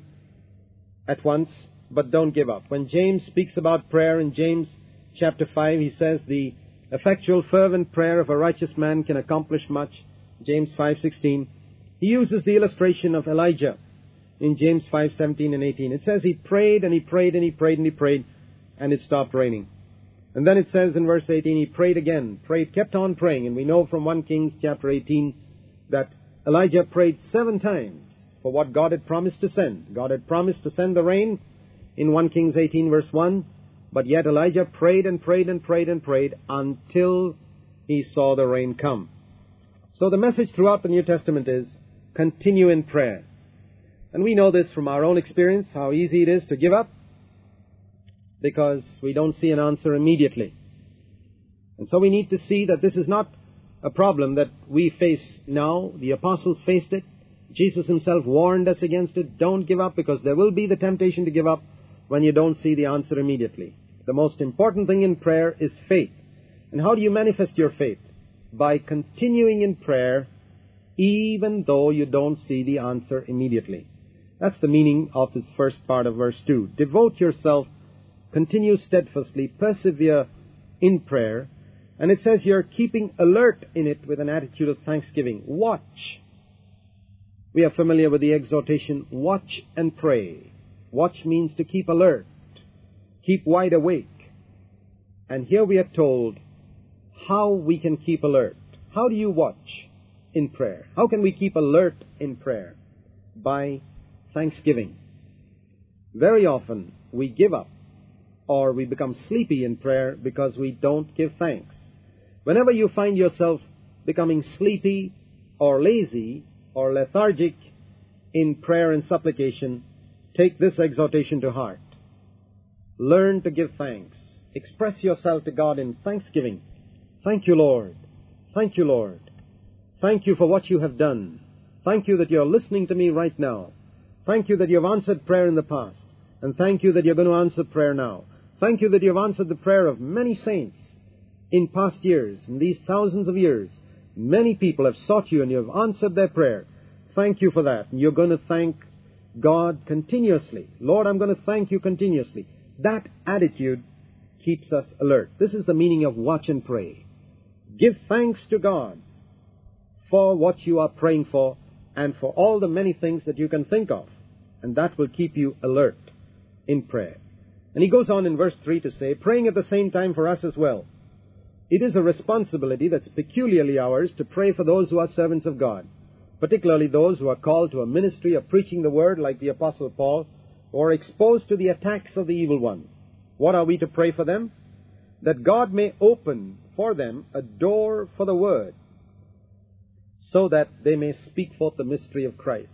at once, but don't give up. When James speaks about prayer in James chapter five, he says the effectual fervent prayer of a righteous man can accomplish much. James five sixteen. He uses the illustration of Elijah in James five seventeen and eighteen. It says he prayed and he prayed and he prayed and he prayed and it stopped raining. And then it says in verse eighteen, he prayed again, prayed, kept on praying. And we know from First Kings chapter eighteen that Elijah prayed seven times for what God had promised to send. God had promised to send the rain in First Kings eighteen verse one, but yet Elijah prayed and prayed and prayed and prayed until he saw the rain come. So the message throughout the New Testament is, continue in prayer. And we know this from our own experience, how easy it is to give up, because we don't see an answer immediately. And so we need to see that this is not a problem that we face now. The apostles faced it. Jesus himself warned us against it. Don't give up, because there will be the temptation to give up when you don't see the answer immediately. The most important thing in prayer is faith. And how do you manifest your faith? By continuing in prayer, even though you don't see the answer immediately. That's the meaning of this first part of verse two. Devote yourself, continue steadfastly, persevere in prayer. And it says here, keeping alert in it with an attitude of thanksgiving. Watch. We are familiar with the exhortation, watch and pray. Watch means to keep alert, keep wide awake. And here we are told how we can keep alert. How do you watch in prayer? How can we keep alert in prayer? By thanksgiving. Very often we give up or we become sleepy in prayer because we don't give thanks. Whenever you find yourself becoming sleepy or lazy or lethargic in prayer and supplication, take this exhortation to heart. Learn to give thanks. Express yourself to God in thanksgiving. Thank you, Lord. Thank you, Lord. Thank you for what you have done. Thank you that you're listening to me right now. Thank you that you've answered prayer in the past. And thank you that you're going to answer prayer now. Thank you that you've answered the prayer of many saints in past years, in these thousands of years. Many people have sought you and you have answered their prayer. Thank you for that. And you're going to thank God continuously. Lord, I'm going to thank you continuously. That attitude keeps us alert. This is the meaning of watch and pray. Give thanks to God for what you are praying for and for all the many things that you can think of. And that will keep you alert in prayer. And he goes on in verse three to say, praying at the same time for us as well. It is a responsibility that's peculiarly ours to pray for those who are servants of God, particularly those who are called to a ministry of preaching the word like the Apostle Paul, or exposed to the attacks of the evil one. What are we to pray for them? That God may open for them a door for the word, so that they may speak forth the mystery of Christ.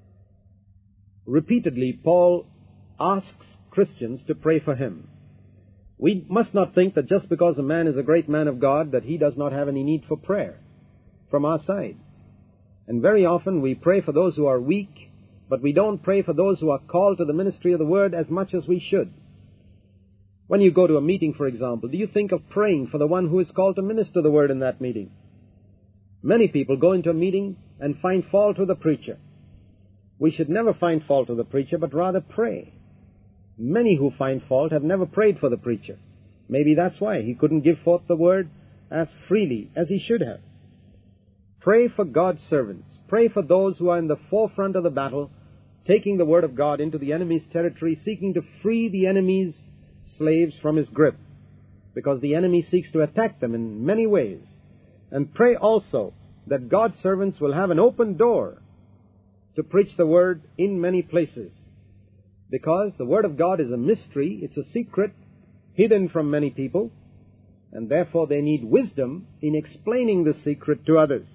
Repeatedly, Paul asks Christians to pray for him. We must not think that just because a man is a great man of God that he does not have any need for prayer from our side. And very often we pray for those who are weak, but we don't pray for those who are called to the ministry of the word as much as we should. When you go to a meeting, for example, do you think of praying for the one who is called to minister the word in that meeting? Many people go into a meeting and find fault with the preacher. We should never find fault with the preacher, but rather pray. Many who find fault have never prayed for the preacher. Maybe that's why he couldn't give forth the word as freely as he should have. Pray for God's servants. Pray for those who are in the forefront of the battle, taking the word of God into the enemy's territory, seeking to free the enemy's slaves from his grip, because the enemy seeks to attack them in many ways. And pray also that God's servants will have an open door to preach the word in many places, because the word of God is a mystery, it's a secret, hidden from many people, and therefore they need wisdom in explaining the secret to others.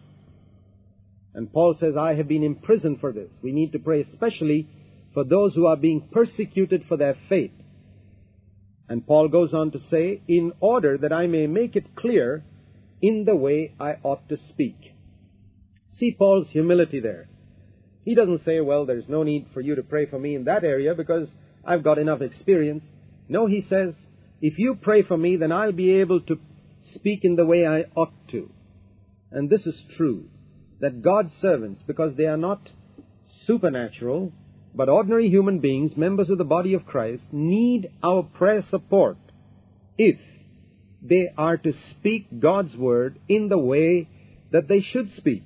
And Paul says, I have been imprisoned for this. We need to pray especially for those who are being persecuted for their faith. And Paul goes on to say, in order that I may make it clear in the way I ought to speak. See Paul's humility there. He doesn't say, well, there's no need for you to pray for me in that area because I've got enough experience. No, he says, if you pray for me, then I'll be able to speak in the way I ought to. And this is true, that God's servants, because they are not supernatural, but ordinary human beings, members of the body of Christ, need our prayer support if they are to speak God's word in the way that they should speak.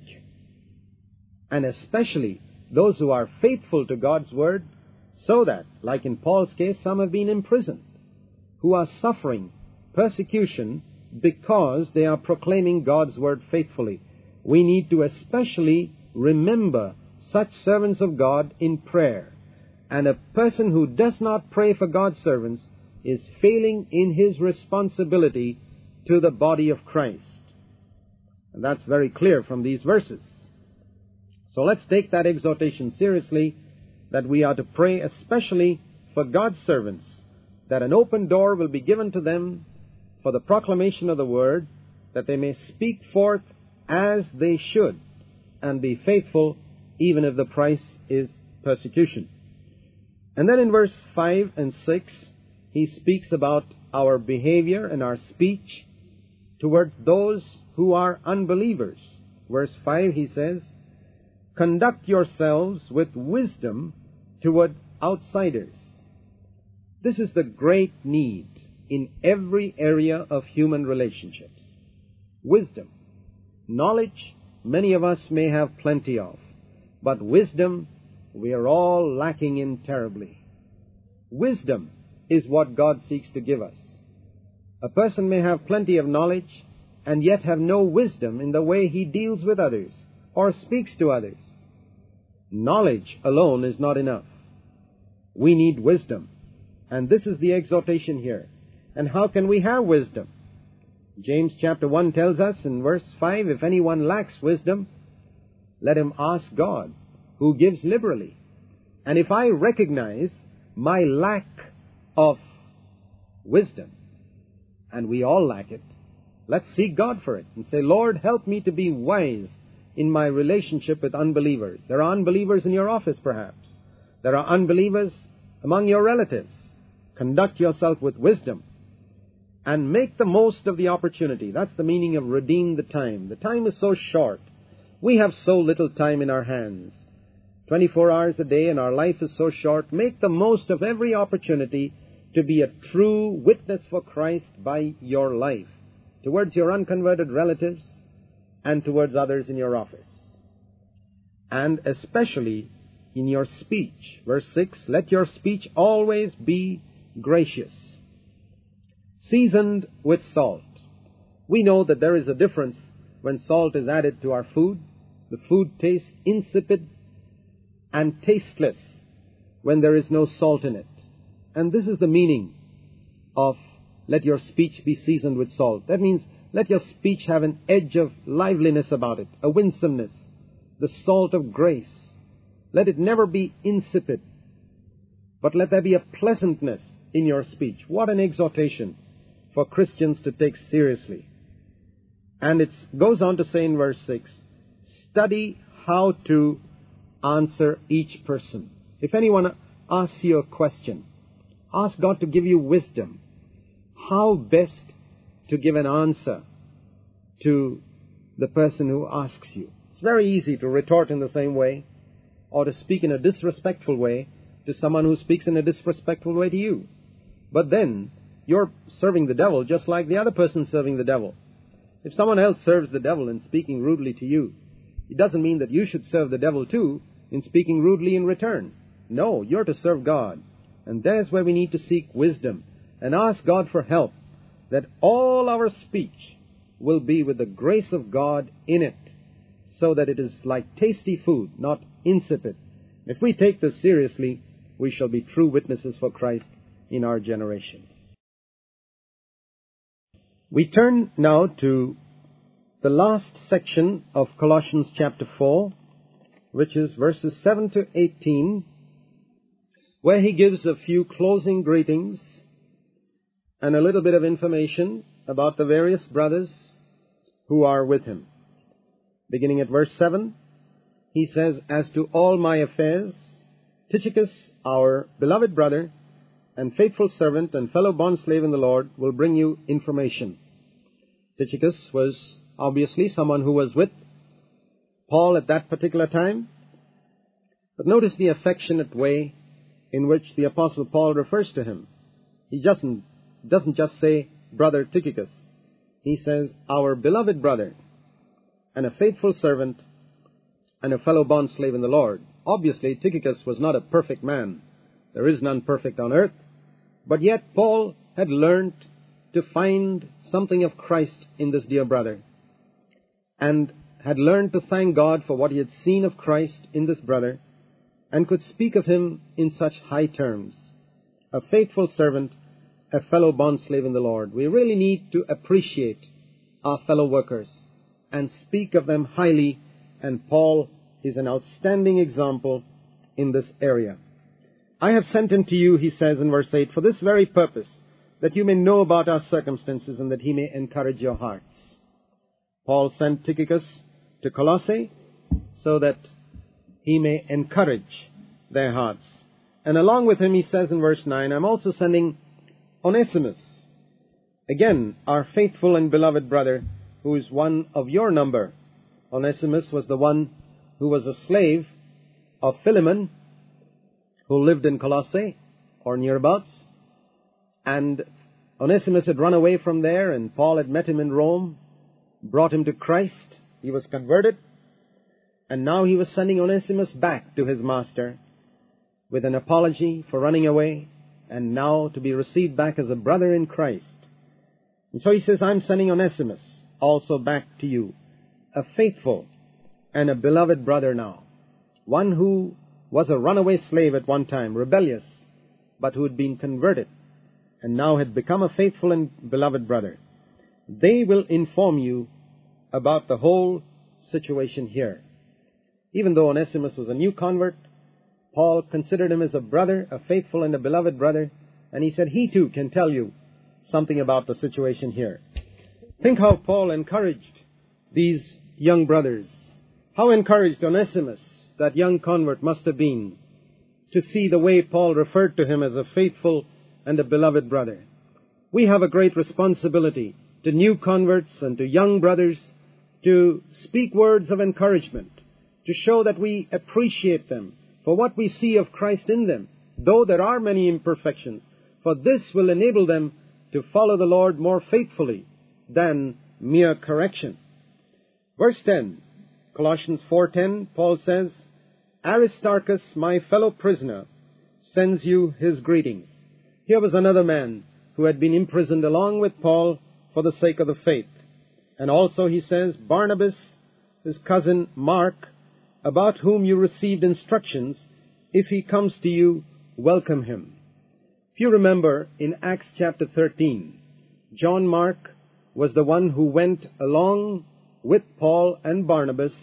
And especially those who are faithful to God's word, so that, like in Paul's case, some have been imprisoned, who are suffering persecution because they are proclaiming God's word faithfully. We need to especially remember such servants of God in prayer. And a person who does not pray for God's servants is failing in his responsibility to the body of Christ. And that's very clear from these verses. So let's take that exhortation seriously, that we are to pray especially for God's servants, that an open door will be given to them for the proclamation of the word, that they may speak forth as they should and be faithful even if the price is persecution. And then in verse five and six, he speaks about our behavior and our speech towards those who are unbelievers. Verse five, he says, conduct yourselves with wisdom toward outsiders. This is the great need in every area of human relationships. Wisdom. Knowledge, many of us may have plenty of, but wisdom, we are all lacking in terribly. Wisdom is what God seeks to give us. A person may have plenty of knowledge and yet have no wisdom in the way he deals with others or speaks to others. Knowledge alone is not enough. We need wisdom, and this is the exhortation here. And how can we have wisdom? James chapter one tells us in verse five, if anyone lacks wisdom, let him ask God, who gives liberally. And if I recognize my lack of wisdom, and we all lack it, let's seek God for it and say, Lord, help me to be wise in my relationship with unbelievers. There are unbelievers in your office, perhaps. There are unbelievers among your relatives. Conduct yourself with wisdom and make the most of the opportunity. That's the meaning of redeem the time. The time is so short. We have so little time in our hands. twenty-four hours a day, and our life is so short. Make the most of every opportunity to be a true witness for Christ by your life, towards your unconverted relatives and towards others in your office. And especially in your speech. Verse six, let your speech always be gracious, seasoned with salt. We know that there is a difference when salt is added to our food. The food tastes insipid and tasteless when there is no salt in it. And this is the meaning of let your speech be seasoned with salt. That means let your speech have an edge of liveliness about it, a winsomeness, the salt of grace. Let it never be insipid, but let there be a pleasantness in your speech. What an exhortation for Christians to take seriously. And it goes on to say in verse six, study how to answer each person. If anyone asks you a question, ask God to give you wisdom. How best to give an answer to the person who asks you. It's very easy to retort in the same way or to speak in a disrespectful way to someone who speaks in a disrespectful way to you. But then you're serving the devil just like the other person serving the devil. If someone else serves the devil in speaking rudely to you, it doesn't mean that you should serve the devil too in speaking rudely in return. No, you're to serve God. And there's where we need to seek wisdom and ask God for help, that all our speech will be with the grace of God in it, so that it is like tasty food, not insipid. If we take this seriously, we shall be true witnesses for Christ in our generation. We turn now to the last section of Colossians chapter four, which is verses seven to eighteen, where he gives a few closing greetings and a little bit of information about the various brothers who are with him. Beginning at verse seven, he says, as to all my affairs, Tychicus, our beloved brother and faithful servant and fellow bondslave in the Lord, will bring you information. Tychicus was obviously someone who was with Paul at that particular time. But notice the affectionate way in which the Apostle Paul refers to him. He doesn't, doesn't just say, brother Tychicus. He says, our beloved brother and a faithful servant and a fellow bondslave in the Lord. Obviously, Tychicus was not a perfect man. There is none perfect on earth. But yet Paul had learned to find something of Christ in this dear brother, and had learned to thank God for what he had seen of Christ in this brother, and could speak of him in such high terms. A faithful servant, a fellow bondslave in the Lord. We really need to appreciate our fellow workers and speak of them highly, and Paul is an outstanding example in this area. I have sent him to you, he says in verse eight, for this very purpose, that you may know about our circumstances and that he may encourage your hearts. Paul sent Tychicus to Colossae so that he may encourage their hearts. And along with him, he says in verse nine, I'm also sending Onesimus, again, our faithful and beloved brother, who is one of your number. Onesimus was the one who was a slave of Philemon, who lived in Colossae or nearabouts. And Onesimus had run away from there, and Paul had met him in Rome, brought him to Christ. He was converted, and now he was sending Onesimus back to his master with an apology for running away, and now to be received back as a brother in Christ. And so he says, I'm sending Onesimus also back to you, a faithful and a beloved brother now, one who was a runaway slave at one time, rebellious, but who had been converted, and now had become a faithful and beloved brother. They will inform you about the whole situation here. Even though Onesimus was a new convert, Paul considered him as a brother, a faithful and a beloved brother, and he said he too can tell you something about the situation here. Think how Paul encouraged these young brothers. How encouraged Onesimus, that young convert, must have been to see the way Paul referred to him as a faithful and a beloved brother. We have a great responsibility to new converts and to young brothers to speak words of encouragement, to show that we appreciate them for what we see of Christ in them, though there are many imperfections, for this will enable them to follow the Lord more faithfully than mere correction. Verse ten, Colossians four ten, Paul says, Aristarchus, my fellow prisoner, sends you his greetings. Here was another man who had been imprisoned along with Paul for the sake of the faith. And also, he says, Barnabas, his cousin Mark, about whom you received instructions, if he comes to you, welcome him. If you remember, in Acts chapter thirteen, John Mark was the one who went along with Paul and Barnabas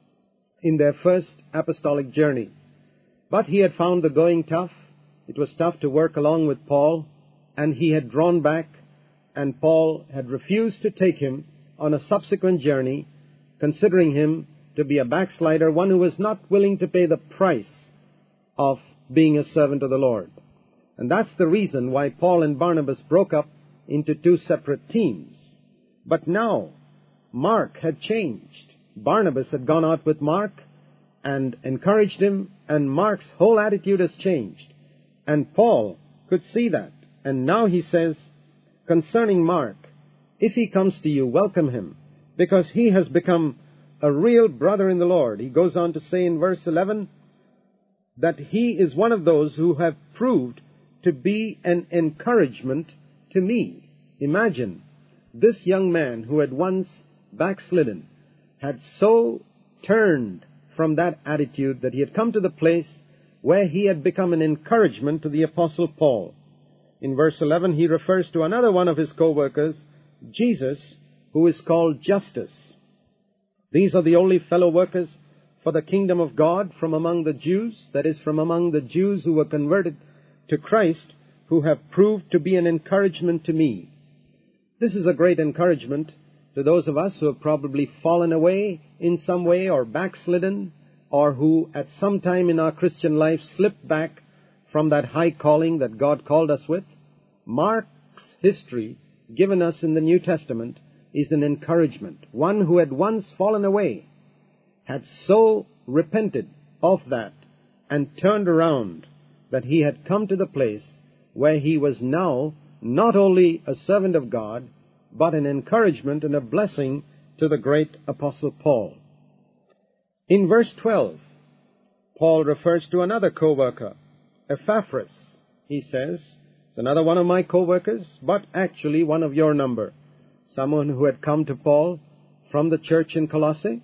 in their first apostolic journey. But he had found the going tough. It was tough to work along with Paul, and he had drawn back, and Paul had refused to take him on a subsequent journey, considering him to be a backslider, one who was not willing to pay the price of being a servant of the Lord. And that's the reason why Paul and Barnabas broke up into two separate teams. But now, Mark had changed. Barnabas had gone out with Mark and encouraged him, and Mark's whole attitude has changed. And Paul could see that. And now he says, concerning Mark, if he comes to you, welcome him, because he has become a real brother in the Lord. He goes on to say in verse eleven that he is one of those who have proved to be an encouragement to me. Imagine, this young man who had once backslidden had so turned from that attitude that he had come to the place where he had become an encouragement to the Apostle Paul. In verse eleven, he refers to another one of his co-workers, Jesus, who is called Justus. These are the only fellow workers for the kingdom of God from among the Jews, that is, from among the Jews who were converted to Christ, who have proved to be an encouragement to me. This is a great encouragement to those of us who have probably fallen away in some way or backslidden, or who at some time in our Christian life slipped back from that high calling that God called us with. Mark's history given us in the New Testament is an encouragement. One who had once fallen away had so repented of that and turned around that he had come to the place where he was now not only a servant of God, but an encouragement and a blessing to the great Apostle Paul. In verse twelve, Paul refers to another co-worker, Epaphras. He says, it's another one of my co-workers, but actually one of your number. Someone who had come to Paul from the church in Colossae,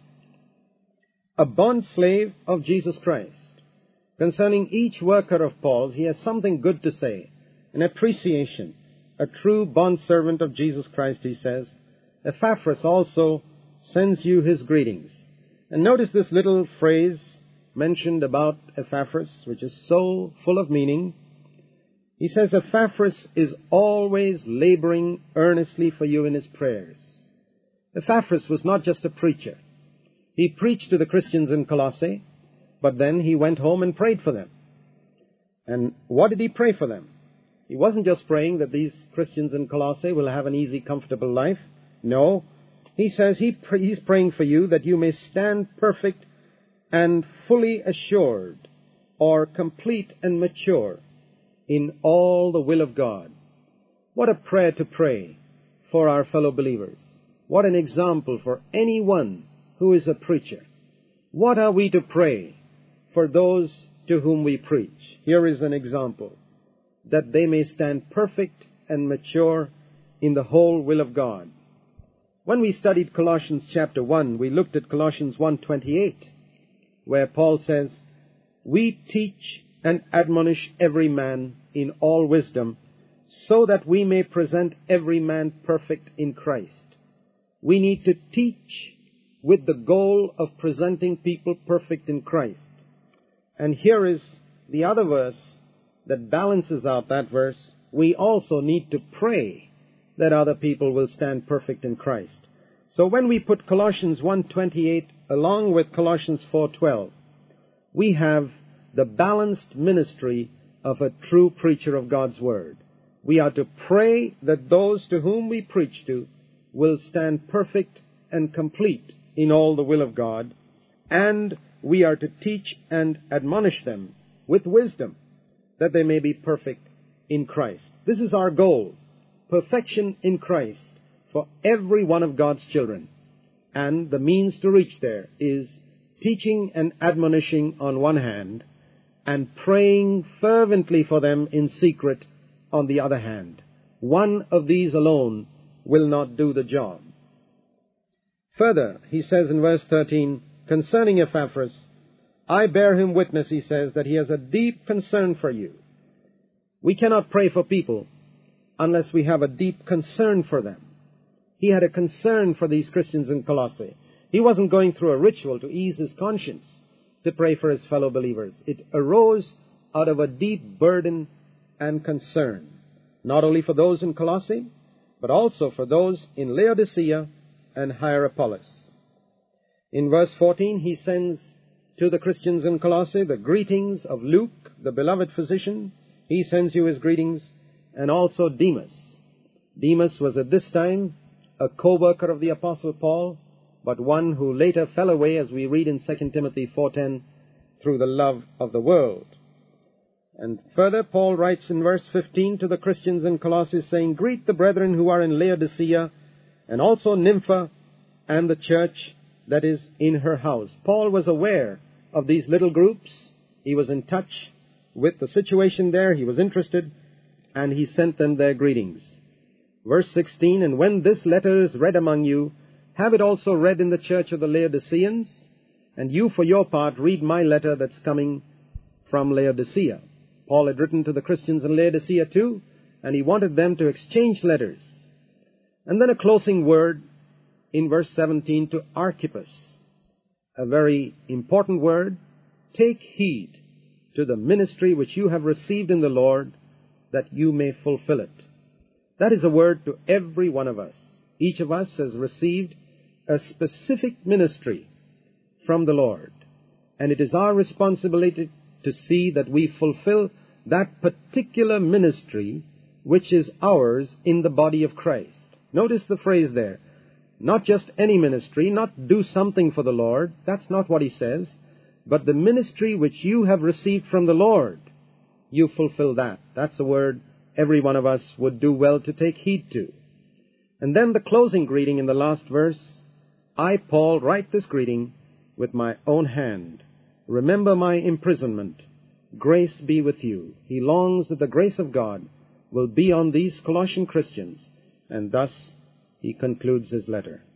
a bond slave of Jesus Christ. Concerning each worker of Paul's, he has something good to say, an appreciation, a true bondservant of Jesus Christ, he says. Epaphras also sends you his greetings. And notice this little phrase mentioned about Epaphras, which is so full of meaning. He says, Epaphras is always laboring earnestly for you in his prayers. Epaphras was not just a preacher. He preached to the Christians in Colossae, but then he went home and prayed for them. And what did he pray for them? He wasn't just praying that these Christians in Colossae will have an easy, comfortable life. No, he says he pr- he's praying for you that you may stand perfect and fully assured, or complete and mature in all the will of God. What a prayer to pray for our fellow believers. What an example for anyone who is a preacher. What are we to pray for those to whom we preach? Here is an example. That they may stand perfect and mature in the whole will of God. When we studied Colossians chapter one, we looked at Colossians one twenty-eight, where Paul says, "We teach and admonish every man in all wisdom, so that we may present every man perfect in Christ." We need to teach with the goal of presenting people perfect in Christ. And here is the other verse that balances out that verse. We also need to pray that other people will stand perfect in Christ. So when we put Colossians one twenty-eight along with Colossians four twelve, we have the balanced ministry of a true preacher of God's Word. We are to pray that those to whom we preach to will stand perfect and complete in all the will of God, and we are to teach and admonish them with wisdom, that they may be perfect in Christ. This is our goal, perfection in Christ for every one of God's children. And the means to reach there is teaching and admonishing on one hand, and praying fervently for them in secret on the other hand. One of these alone will not do the job. Further, he says in verse thirteen, concerning Epaphras, "I bear him witness," he says, "that he has a deep concern for you." We cannot pray for people unless we have a deep concern for them. He had a concern for these Christians in Colossae. He wasn't going through a ritual to ease his conscience to pray for his fellow believers. It arose out of a deep burden and concern, not only for those in Colossae, but also for those in Laodicea and Hierapolis. In verse fourteen, he sends to the Christians in Colossae the greetings of Luke, the beloved physician. He sends you his greetings, and also Demas. Demas was at this time a co-worker of the Apostle Paul, but one who later fell away, as we read in Second Timothy four ten, through the love of the world. And further, Paul writes in verse fifteen to the Christians in Colossae, saying, "Greet the brethren who are in Laodicea, and also Nympha and the church that is in her house." Paul was aware of these little groups. He was in touch with the situation there. He was interested, and he sent them their greetings. Verse sixteen, "And when this letter is read among you, have it also read in the church of the Laodiceans, and you for your part read my letter that's coming from Laodicea." Paul had written to the Christians in Laodicea too, and he wanted them to exchange letters. And then a closing word in verse seventeen to Archippus, a very important word. "Take heed to the ministry which you have received in the Lord, that you may fulfill it." That is a word to every one of us. Each of us has received a specific ministry from the Lord, and it is our responsibility to see that we fulfill that particular ministry which is ours in the body of Christ. Notice the phrase there. Not just any ministry, not do something for the Lord. That's not what he says. But the ministry which you have received from the Lord, you fulfill that. That's a word every one of us would do well to take heed to. And then the closing greeting in the last verse, "I, Paul, write this greeting with my own hand. Remember my imprisonment. Grace be with you." He longs that the grace of God will be on these Colossian Christians, and thus he concludes his letter.